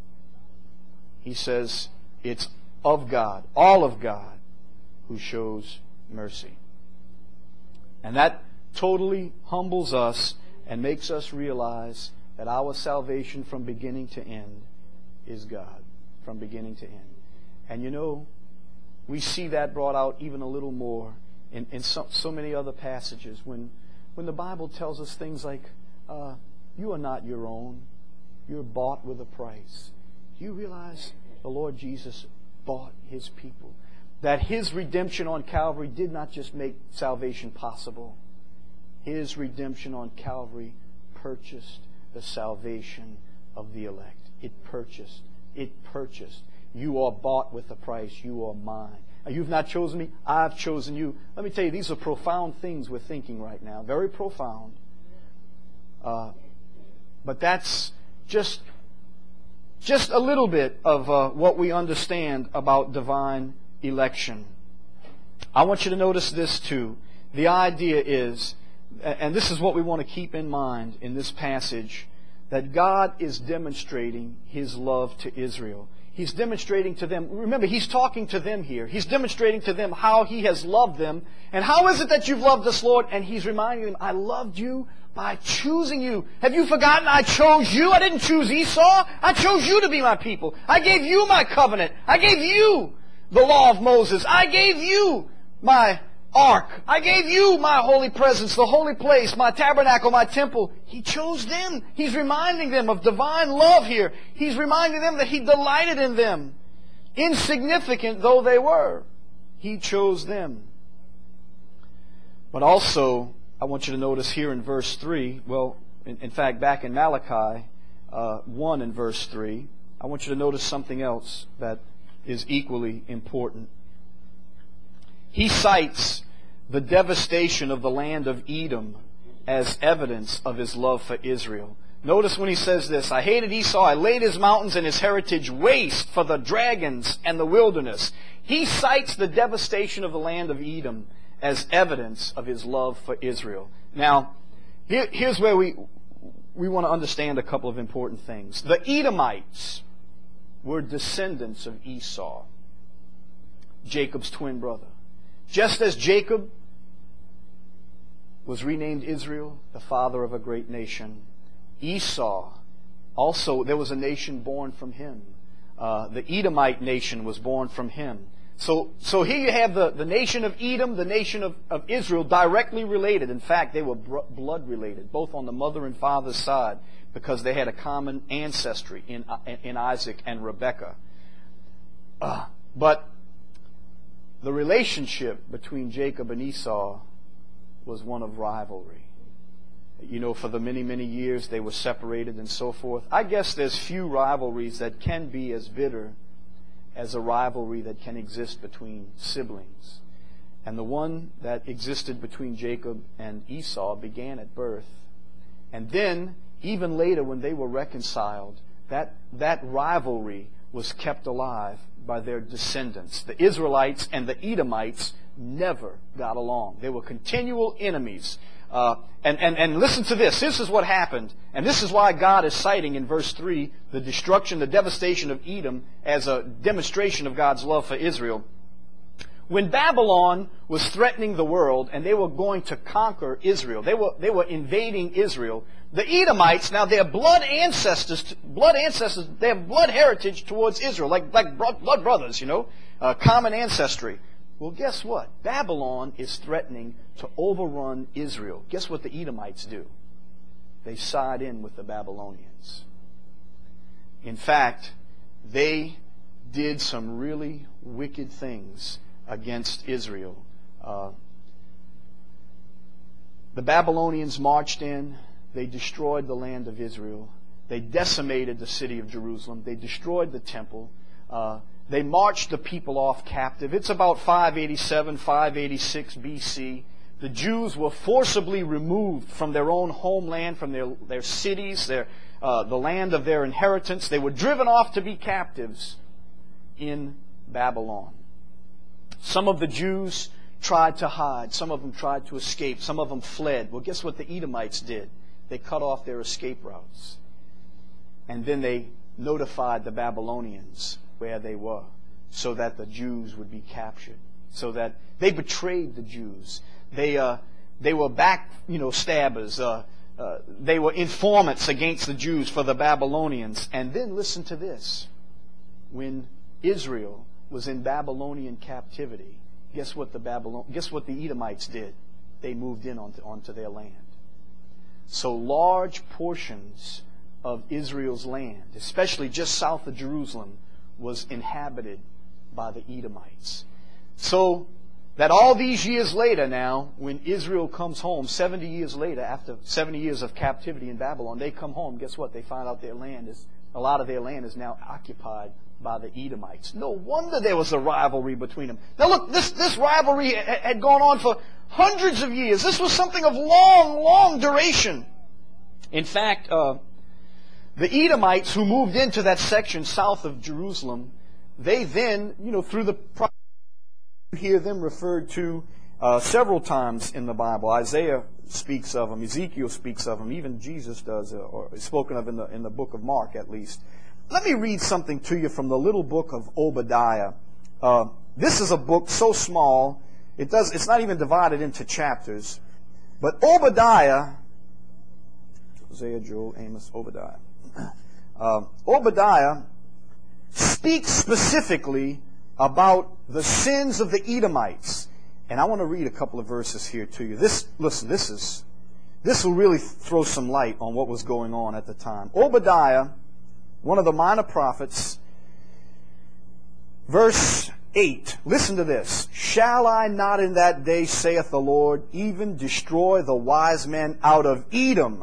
He says it's of God, all of God, who shows mercy. And that totally humbles us and makes us realize that our salvation from beginning to end is God, from beginning to end. And you know, we see that brought out even a little more in, in so, so many other passages when, when the Bible tells us things like, uh, you are not your own, you're bought with a price. Do you realize the Lord Jesus bought His people? That His redemption on Calvary did not just make salvation possible. His redemption on Calvary purchased the salvation of the elect. It purchased. It purchased. You are bought with a price. You are mine. You've not chosen me. I've chosen you. Let me tell you, these are profound things we're thinking right now. Very profound. Uh, but that's just, just a little bit of uh, what we understand about divine election. I want you to notice this too. The idea is, and this is what we want to keep in mind in this passage, that God is demonstrating His love to Israel. He's demonstrating to them, remember, He's talking to them here. He's demonstrating to them how He has loved them. And how is it that you've loved us, Lord? And He's reminding them, I loved you by choosing you. Have you forgotten I chose you? I didn't choose Esau. I chose you to be my people. I gave you my covenant. I gave you the law of Moses. I gave you my ark. I gave you my holy presence, the holy place, my tabernacle, my temple. He chose them. He's reminding them of divine love here. He's reminding them that He delighted in them. Insignificant though they were, He chose them. But also, I want you to notice here in verse three, well, in, in fact, back in Malachi uh, one and verse three, I want you to notice something else that is equally important. He cites the devastation of the land of Edom as evidence of His love for Israel. Notice when He says this, I hated Esau, I laid his mountains and his heritage waste for the dragons and the wilderness. He cites the devastation of the land of Edom as evidence of His love for Israel. Now, here, here's where we, we want to understand a couple of important things. The Edomites were descendants of Esau, Jacob's twin brother. Just as Jacob was renamed Israel, the father of a great nation, Esau, also there was a nation born from him. Uh, the Edomite nation was born from him. So, so here you have the, the nation of Edom, the nation of, of Israel, directly related. In fact, they were br- blood related, both on the mother and father's side, because they had a common ancestry in, in Isaac and Rebekah. Uh, but the relationship between Jacob and Esau was one of rivalry. You know, for the many, many years they were separated and so forth. I guess there's few rivalries that can be as bitter as a rivalry that can exist between siblings. And the one that existed between Jacob and Esau began at birth. And then, even later when they were reconciled, that, that rivalry was kept alive by their descendants. The Israelites and the Edomites never got along. They were continual enemies. Uh, and, and, and listen to this. This is what happened. And this is why God is citing in verse three the destruction, the devastation of Edom as a demonstration of God's love for Israel. When Babylon was threatening the world and they were going to conquer Israel, they were, they were invading Israel, the Edomites, now their blood ancestors, blood ancestors, they have blood heritage towards Israel, like, like blood brothers, you know, uh, common ancestry. Well, guess what? Babylon is threatening to overrun Israel. Guess what the Edomites do? They side in with the Babylonians. In fact, they did some really wicked things against Israel. Uh, the Babylonians marched in. They destroyed the land of Israel. They decimated the city of Jerusalem. They destroyed the temple. Uh, They marched the people off captive. It's about five eighty-seven, five eighty-six B C. The Jews were forcibly removed from their own homeland, from their, their cities, their, uh, the land of their inheritance. They were driven off to be captives in Babylon. Some of the Jews tried to hide. Some of them tried to escape. Some of them fled. Well, guess what the Edomites did? They cut off their escape routes. And then they notified the Babylonians where they were, so that the Jews would be captured, so that they betrayed the Jews. They uh, they were back, you know, stabbers. Uh, uh, they were informants against the Jews for the Babylonians. And then listen to this: when Israel was in Babylonian captivity, guess what the Babylon, guess what the Edomites did? They moved in onto, onto their land. So large portions of Israel's land, especially just south of Jerusalem, was inhabited by the Edomites. So that all these years later now, when Israel comes home, seventy years later, after seventy years of captivity in Babylon, they come home, guess what? They find out their land is, a lot of their land is now occupied by the Edomites. No wonder there was a rivalry between them. Now look, this, this rivalry had gone on for hundreds of years. This was something of long, long duration. In fact, uh, the Edomites who moved into that section south of Jerusalem, they then, you know, through the prophet, you hear them referred to uh, several times in the Bible. Isaiah speaks of them, Ezekiel speaks of them, even Jesus does, uh, or is spoken of in the in the book of Mark at least. Let me read something to you from the little book of Obadiah. Uh, this is a book so small, it does it's not even divided into chapters. But Obadiah, Hosea, Joel, Amos, Obadiah. Uh, Obadiah speaks specifically about the sins of the Edomites. And I want to read a couple of verses here to you. This, listen, this is, this will really throw some light on what was going on at the time. Obadiah, one of the minor prophets, verse eight. Listen to this. Shall I not in that day, saith the Lord, even destroy the wise men out of Edom,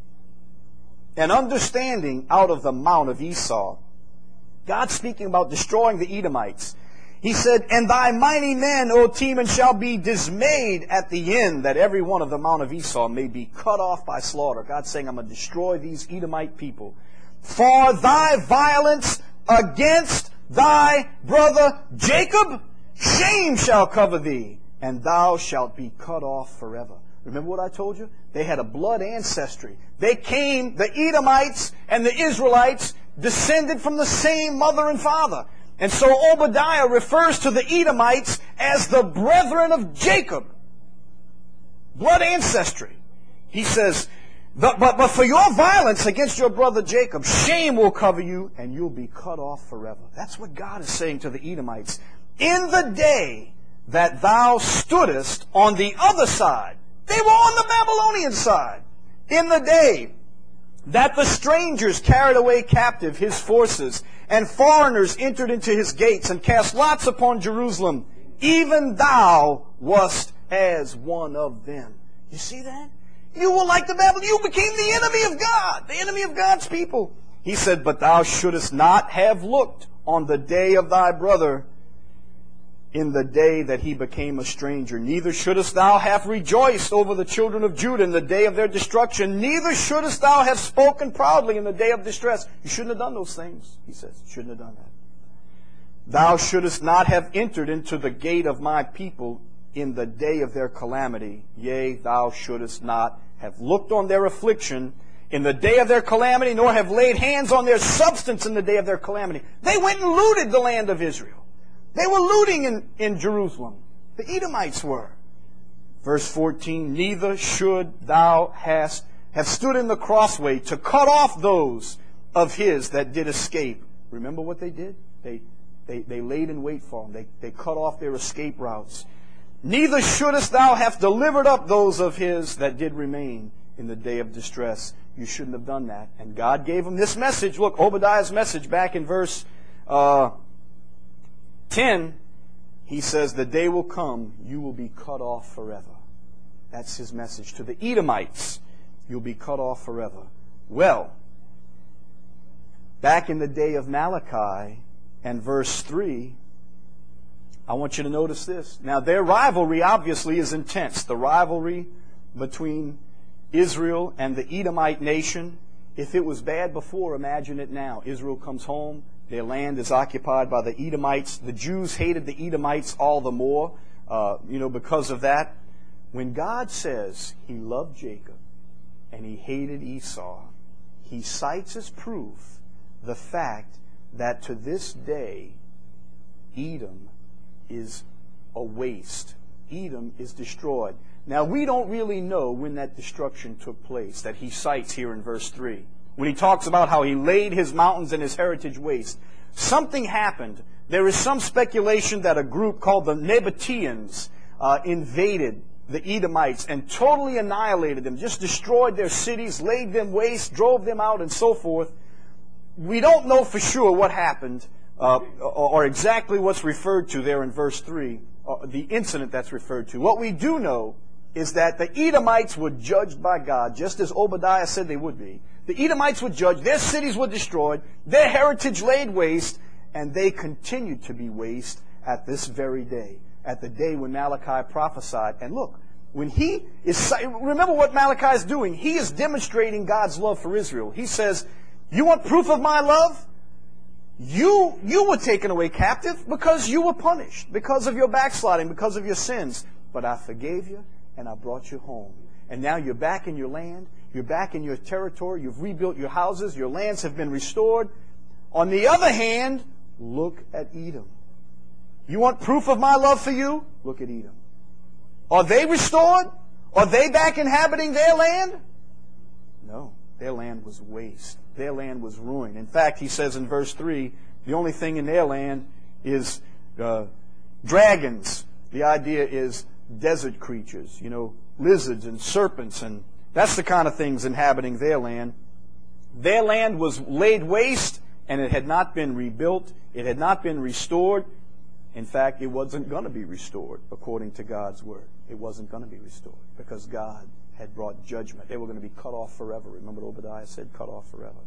and understanding out of the mount of Esau? God speaking about destroying the Edomites. He said, and thy mighty men, O Teman, shall be dismayed at the end, that every one of the mount of Esau may be cut off by slaughter. God's saying, I'm going to destroy these Edomite people. For thy violence against thy brother Jacob, shame shall cover thee, and thou shalt be cut off forever. Remember what I told you? They had a blood ancestry. They came, the Edomites and the Israelites, descended from the same mother and father. And so Obadiah refers to the Edomites as the brethren of Jacob. Blood ancestry. He says, but, but, but for your violence against your brother Jacob, shame will cover you and you'll be cut off forever. That's what God is saying to the Edomites. In the day that thou stoodest on the other side, they were on the Babylonian side. In the day that the strangers carried away captive his forces, and foreigners entered into his gates and cast lots upon Jerusalem, even thou wast as one of them. You see that? You were like the Babylonians. You became the enemy of God, the enemy of God's people. He said, but thou shouldest not have looked on the day of thy brother in the day that he became a stranger. Neither shouldest thou have rejoiced over the children of Judah in the day of their destruction. Neither shouldest thou have spoken proudly in the day of distress. You shouldn't have done those things, he says. You shouldn't have done that. Thou shouldest not have entered into the gate of my people in the day of their calamity. Yea, thou shouldest not have looked on their affliction in the day of their calamity, nor have laid hands on their substance in the day of their calamity. They went and looted the land of Israel. They were looting in, in Jerusalem. The Edomites were. Verse fourteen, neither should thou hast have stood in the crossway to cut off those of his that did escape. Remember what they did? They, they, they laid in wait for them. They, they cut off their escape routes. Neither shouldest thou have delivered up those of his that did remain in the day of distress. You shouldn't have done that. And God gave him this message. Look, Obadiah's message back in verse uh, ten, he says, the day will come, you will be cut off forever. That's his message to the Edomites. You'll be cut off forever. Well, back in the day of Malachi and verse three, I want you to notice this. Now, their rivalry obviously is intense. The rivalry between Israel and the Edomite nation. If it was bad before, imagine it now. Israel comes home. Their land is occupied by the Edomites. The Jews hated the Edomites all the more, uh, you know, because of that. When God says he loved Jacob and he hated Esau, he cites as proof the fact that to this day, Edom is a waste. Edom is destroyed. Now, we don't really know when that destruction took place that he cites here in verse three. When he talks about how he laid his mountains and his heritage waste. Something happened. There is some speculation that a group called the Nabateans uh, invaded the Edomites and totally annihilated them, just destroyed their cities, laid them waste, drove them out, and so forth. We don't know for sure what happened uh, or exactly what's referred to there in verse three, uh, the incident that's referred to. What we do know is that the Edomites were judged by God, just as Obadiah said they would be. The Edomites were judged, their cities were destroyed, their heritage laid waste, and they continued to be waste at this very day, at the day when Malachi prophesied. And look, when he is, remember what Malachi is doing. He is demonstrating God's love for Israel. He says, you want proof of my love? You, you were taken away captive because you were punished, because of your backsliding, because of your sins. But I forgave you and I brought you home. And now you're back in your land. You're back in your territory. You've rebuilt your houses. Your lands have been restored. On the other hand, look at Edom. You want proof of my love for you? Look at Edom. Are they restored? Are they back inhabiting their land? No. Their land was waste. Their land was ruined. In fact, he says in verse three, the only thing in their land is uh, dragons. The idea is desert creatures, you know, lizards and serpents, and that's the kind of things inhabiting their land. Their land was laid waste, and it had not been rebuilt. It had not been restored. In fact, it wasn't going to be restored according to God's word. It wasn't going to be restored because God had brought judgment. They were going to be cut off forever. Remember what Obadiah said? Cut off forever.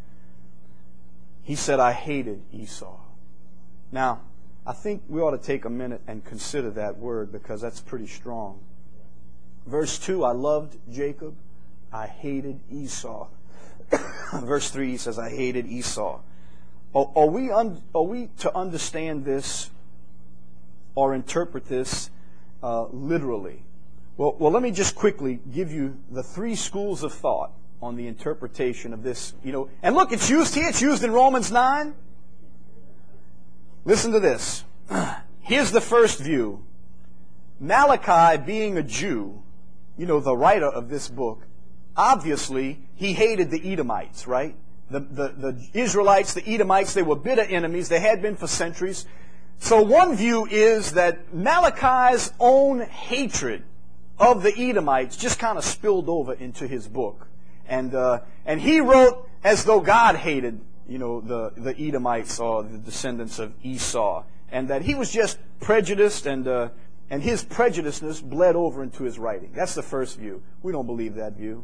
He said, I hated Esau. Now, I think we ought to take a minute and consider that word because that's pretty strong. Verse two, I loved Jacob. I hated Esau. Verse three, he says, I hated Esau. Are, are, we un, are we to understand this or interpret this uh, literally? Well, well, let me just quickly give you the three schools of thought on the interpretation of this. You know, and look, it's used here. It's used in Romans nine. Listen to this. Here's the first view. Malachi, being a Jew, you know, the writer of this book, obviously he hated the Edomites, right? The, the, the Israelites, the Edomites, they were bitter enemies. They had been for centuries. So one view is that Malachi's own hatred of the Edomites just kind of spilled over into his book. And uh, and he wrote as though God hated, you know, the, the Edomites or the descendants of Esau. And that he was just prejudiced, and uh, and his prejudiceness bled over into his writing. That's the first view. We don't believe that view.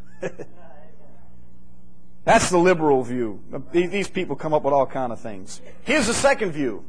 That's the liberal view. These people come up with all kind of things. Here's the second view.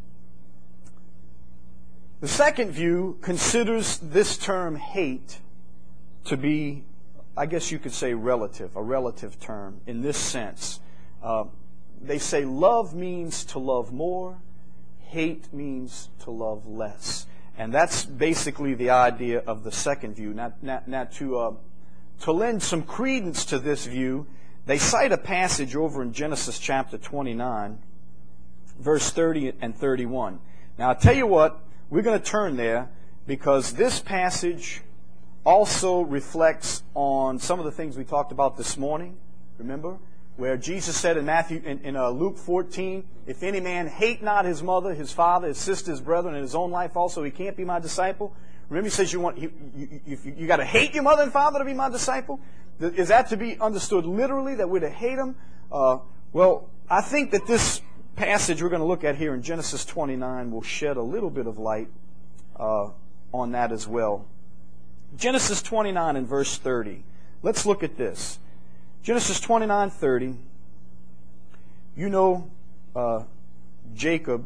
The second view considers this term hate to be, I guess you could say, relative, a relative term in this sense. Uh, they say love means to love more, hate means to love less. And that's basically the idea of the second view. Now, now, now to, uh, to lend some credence to this view, they cite a passage over in Genesis chapter twenty-nine, verse thirty and thirty-one. Now, I'll tell you what, we're going to turn there because this passage also reflects on some of the things we talked about this morning. Remember? Where Jesus said in Matthew, in, in uh, Luke fourteen, if any man hate not his mother, his father, his sister, his brethren, and his own life also, he can't be my disciple. Remember, he says you want you, you, you, you got to hate your mother and father to be my disciple. Is that to be understood literally, that we're to hate them? Uh, well, I think that this passage we're going to look at here in Genesis twenty-nine will shed a little bit of light uh, on that as well. Genesis twenty-nine and verse thirty. Let's look at this. Genesis twenty-nine thirty. You know, uh, Jacob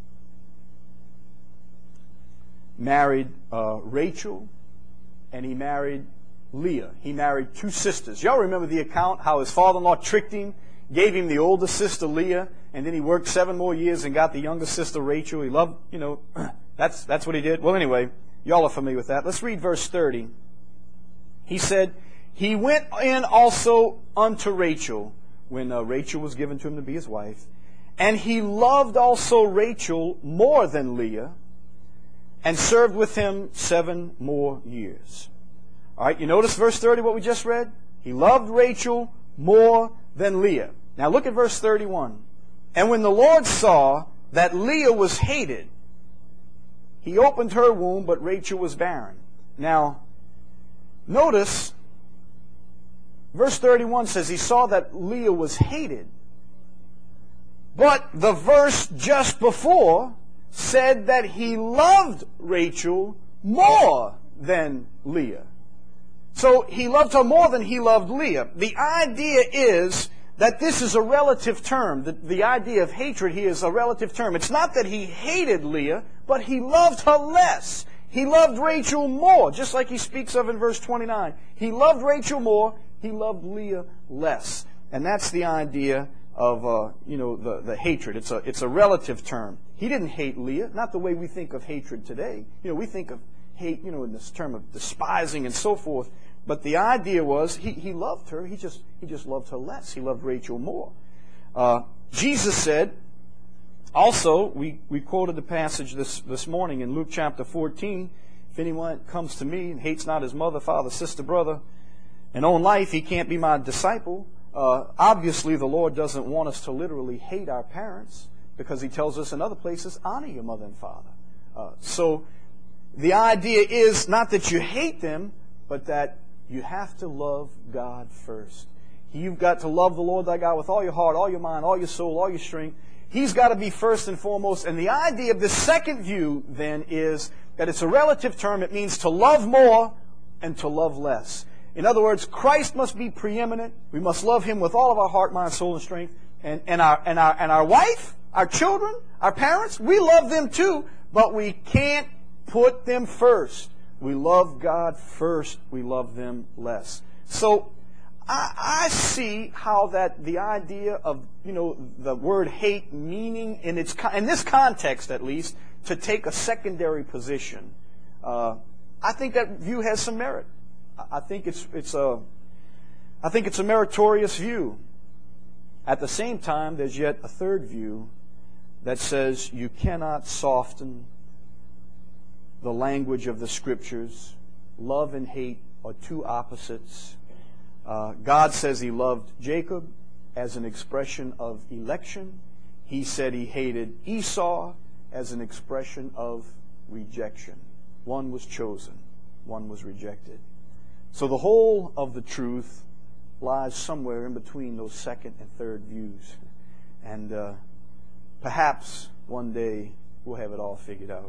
married uh, Rachel, and he married Leah. He married two sisters. Y'all remember the account how his father-in-law tricked him, gave him the older sister Leah, and then he worked seven more years and got the younger sister Rachel. He loved, you know, that's that's what he did. Well, anyway, y'all are familiar with that. Let's read verse thirty. He said, he went in also unto Rachel, when uh, Rachel was given to him to be his wife, and he loved also Rachel more than Leah, and served with him seven more years. All right, you notice verse thirty, what we just read? He loved Rachel more than Leah. Now look at verse thirty-one. And when the Lord saw that Leah was hated, he opened her womb, but Rachel was barren. Now, notice, verse thirty-one says he saw that Leah was hated. But the verse just before said that he loved Rachel more than Leah. So he loved her more than he loved Leah. The idea is that this is a relative term. The, the idea of hatred here is a relative term. It's not that he hated Leah, but he loved her less. He loved Rachel more, just like he speaks of in verse twenty-nine. He loved Rachel more, he loved Leah less. And that's the idea of, uh, you know, the, the hatred. It's a, it's a relative term. He didn't hate Leah, not the way we think of hatred today. You know, we think of hate, you know, in this term of despising and so forth. But the idea was he, he loved her. He just he just loved her less. He loved Rachel more. Uh, Jesus said, also, we, we quoted the passage this, this morning in Luke chapter fourteen, if anyone comes to me and hates not his mother, father, sister, brother, and own life, he can't be my disciple. Uh, obviously, the Lord doesn't want us to literally hate our parents, because he tells us in other places, honor your mother and father. Uh, so the idea is not that you hate them, but that you have to love God first. You've got to love the Lord thy God with all your heart, all your mind, all your soul, all your strength. He's got to be first and foremost. And the idea of the second view, then, is that it's a relative term. It means to love more and to love less. In other words, Christ must be preeminent. We must love Him with all of our heart, mind, soul, and strength. And, and, our, and, our, and our wife, our children, our parents, we love them too, but we can't put them first. We love God first. We love them less. So I, I see how that the idea of, you know, the word hate meaning in its in this context at least to take a secondary position. Uh, I think that view has some merit. I think it's it's a I think it's a meritorious view. At the same time, there's yet a third view that says you cannot soften the language of the Scriptures. Love and hate are two opposites. Uh, God says He loved Jacob as an expression of election. He said He hated Esau as an expression of rejection. One was chosen, one was rejected. So the whole of the truth lies somewhere in between those second and third views. And uh, perhaps one day we'll have it all figured out.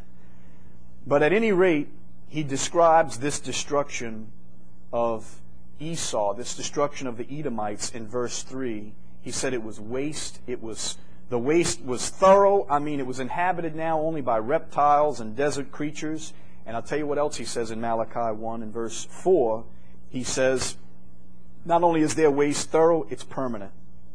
But at any rate, he describes this destruction of Esau, this destruction of the Edomites in verse three. He said it was waste. It was the waste was thorough. I mean, it was inhabited now only by reptiles and desert creatures. And I'll tell you what else he says in Malachi one and verse four. He says, not only is their waste thorough, it's permanent.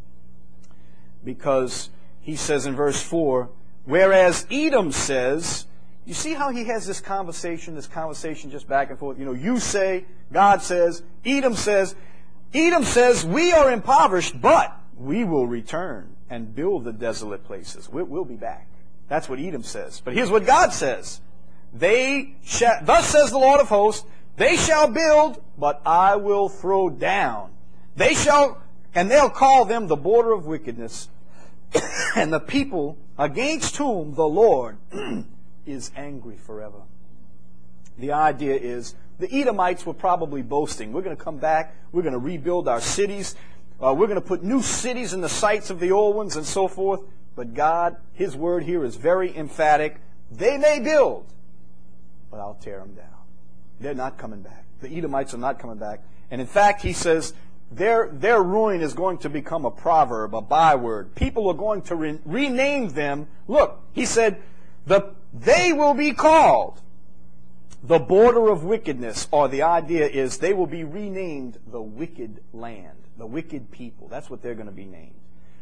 Because he says in verse four, whereas Edom says, you see how he has this conversation, this conversation just back and forth. You know, you say, God says, Edom says. Edom says, we are impoverished, but we will return and build the desolate places. We'll, we'll be back. That's what Edom says. But here's what God says. They shall, thus says the Lord of hosts, they shall build, but I will throw down. They shall, and they'll call them the border of wickedness, and the people against whom the Lord is angry forever. The idea is the Edomites were probably boasting. We're going to come back. We're going to rebuild our cities. Uh, we're going to put new cities in the sites of the old ones and so forth. But God, His word here is very emphatic. They may build, but I'll tear them down. They're not coming back. The Edomites are not coming back. And in fact, he says, their, their ruin is going to become a proverb, a byword. People are going to re- rename them. Look, he said, the they will be called the border of wickedness, or the idea is they will be renamed the wicked land, the wicked people. That's what they're going to be named.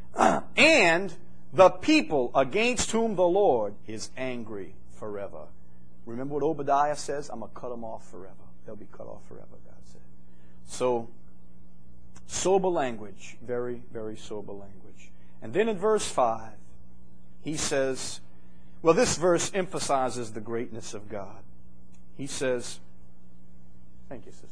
And the people against whom the Lord is angry forever. Remember what Obadiah says? I'm going to cut them off forever. They'll be cut off forever, God said. So, sober language. Very, very sober language. And then in verse five, he says, well, this verse emphasizes the greatness of God. He says, thank you, sister.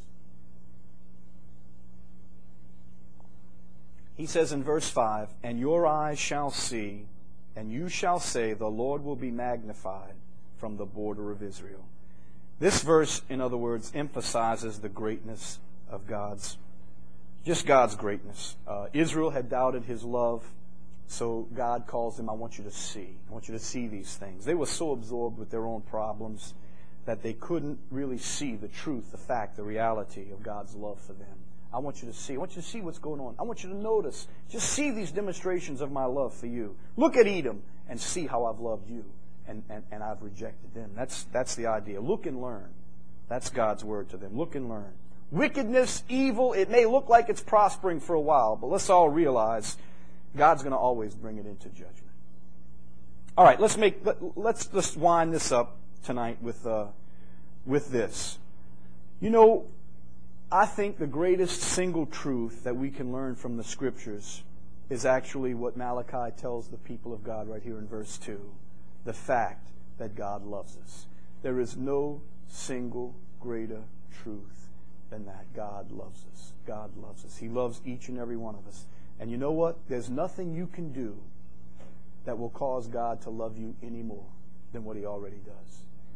He says in verse five, and your eyes shall see, and you shall say, the Lord will be magnified from the border of Israel. This verse, in other words, emphasizes the greatness of God's, just God's greatness. Uh, Israel had doubted His love. So God calls them, I want you to see. I want you to see these things. They were so absorbed with their own problems that they couldn't really see the truth, the fact, the reality of God's love for them. I want you to see. I want you to see what's going on. I want you to notice. Just see these demonstrations of my love for you. Look at Edom and see how I've loved you and, and, and I've rejected them. That's, that's the idea. Look and learn. That's God's word to them. Look and learn. Wickedness, evil, it may look like it's prospering for a while, but let's all realize God's going to always bring it into judgment. All right, let's make let, let's just wind this up tonight with uh, with this. You know, I think the greatest single truth that we can learn from the Scriptures is actually what Malachi tells the people of God right here in verse two. The fact that God loves us. There is no single greater truth than that. God loves us. God loves us. He loves each and every one of us. And you know what? There's nothing you can do that will cause God to love you any more than what He already does.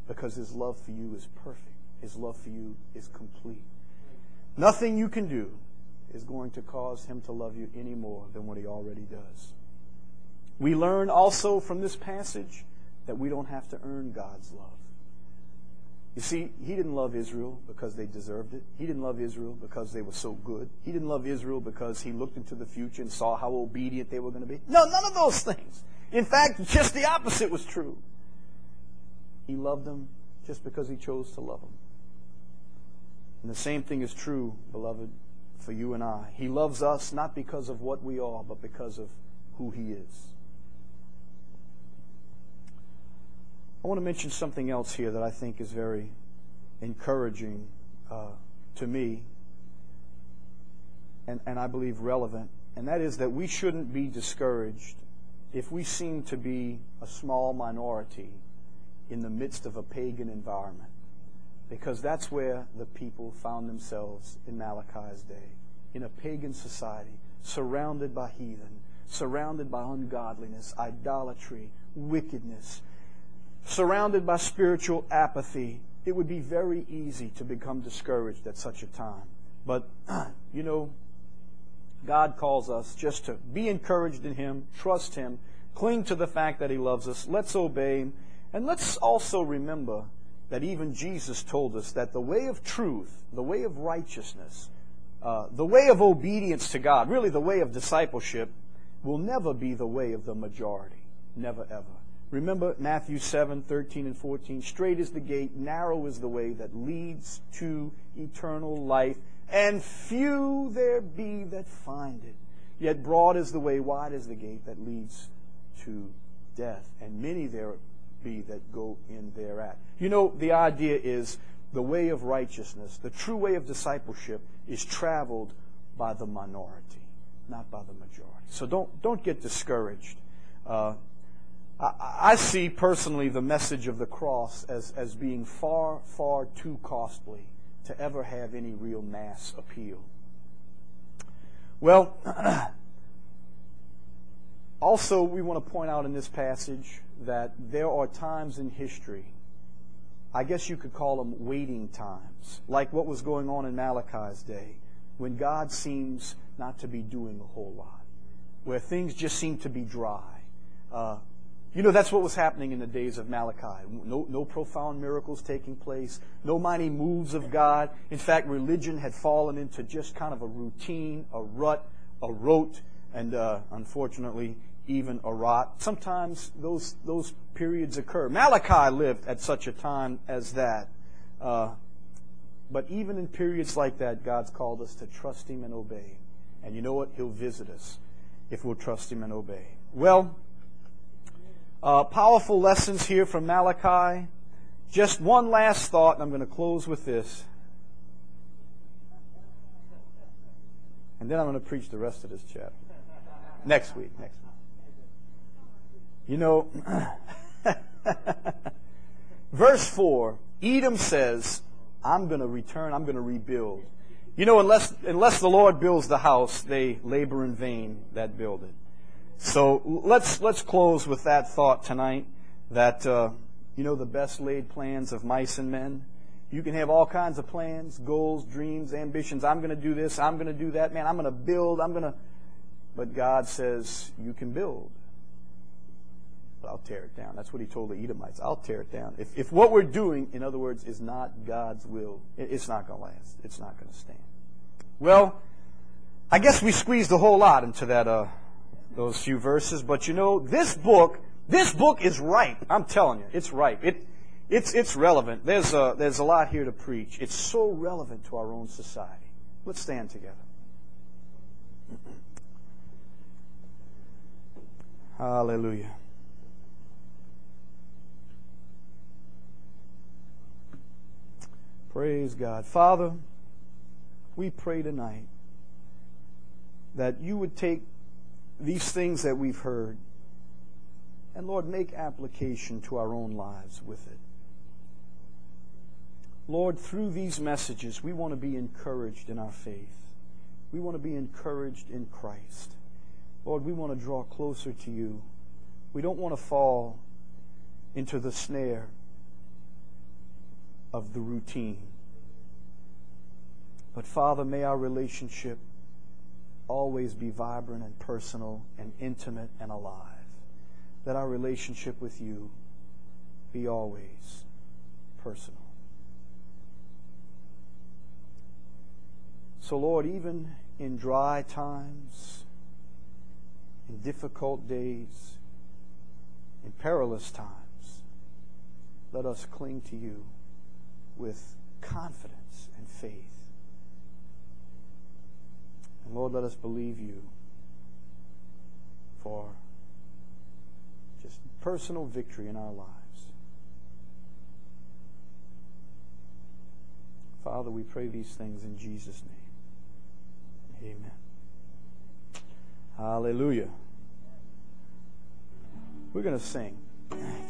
because His love for you is perfect. His love for you is complete. Nothing you can do is going to cause Him to love you any more than what He already does. We learn also from this passage that we don't have to earn God's love. You see, He didn't love Israel because they deserved it. He didn't love Israel because they were so good. He didn't love Israel because He looked into the future and saw how obedient they were going to be. No, none of those things. In fact, just the opposite was true. He loved them just because He chose to love them. And the same thing is true, beloved, for you and I. He loves us not because of what we are, but because of who He is. I want to mention something else here that I think is very encouraging uh, to me, and, and I believe relevant, and that is that we shouldn't be discouraged if we seem to be a small minority in the midst of a pagan environment, because that's where the people found themselves in Malachi's day, in a pagan society, surrounded by heathen, surrounded by ungodliness, idolatry, wickedness, surrounded by spiritual apathy. It would be very easy to become discouraged at such a time. But, you know, God calls us just to be encouraged in Him, trust Him, cling to the fact that He loves us. Let's obey Him. And let's also remember that even Jesus told us that the way of truth, the way of righteousness, uh, the way of obedience to God, really the way of discipleship, will never be the way of the majority. Never, ever. Remember Matthew seven, thirteen and fourteen. Straight is the gate, narrow is the way that leads to eternal life, and few there be that find it. Yet broad is the way, wide is the gate that leads to death, and many there be that go in thereat. You know, the idea is the way of righteousness, the true way of discipleship, is traveled by the minority, not by the majority. So don't don't get discouraged. Uh, I see personally the message of the cross as, as being far, far too costly to ever have any real mass appeal. Well, also we want to point out in this passage that there are times in history, I guess you could call them waiting times, like what was going on in Malachi's day, when God seems not to be doing a whole lot, where things just seem to be dry. Uh, You know, that's what was happening in the days of Malachi. No, no profound miracles taking place, no mighty moves of God. In fact, religion had fallen into just kind of a routine, a rut, a rote, and uh, unfortunately, even a rot. Sometimes those those periods occur. Malachi lived at such a time as that. Uh, but even in periods like that, God's called us to trust Him and obey. And you know what? He'll visit us if we'll trust Him and obey. Well, Uh, powerful lessons here from Malachi. Just one last thought, and I'm going to close with this. And then I'm going to preach the rest of this chapter. Next week. Next week. You know, verse four, Edom says, I'm going to return, I'm going to rebuild. You know, unless unless the Lord builds the house, they labor in vain that build it. So let's let's close with that thought tonight, that, uh, you know, the best laid plans of mice and men. You can have all kinds of plans, goals, dreams, ambitions. I'm going to do this. I'm going to do that. Man, I'm going to build. I'm going to... But God says, you can build. But I'll tear it down. That's what He told the Edomites. I'll tear it down. If, if what we're doing, in other words, is not God's will, it's not going to last. It's not going to stand. Well, I guess we squeezed a whole lot into that... Uh, those few verses, but you know, this book, this book is ripe. I'm telling you, it's ripe. It, it's, it's relevant. There's a, there's a lot here to preach. It's so relevant to our own society. Let's stand together. Hallelujah. Praise God. Father, we pray tonight that you would take these things that we've heard, and Lord, make application to our own lives with it. Lord, through these messages, we want to be encouraged in our faith. We want to be encouraged in Christ. Lord, we want to draw closer to you. We don't want to fall into the snare of the routine. But Father, may our relationship always be vibrant and personal and intimate and alive. Let our relationship with you be always personal. So, Lord, even in dry times, in difficult days, in perilous times, let us cling to you with confidence and faith. And Lord, let us believe you for just personal victory in our lives. Father, we pray these things in Jesus' name. Amen. Hallelujah. We're going to sing.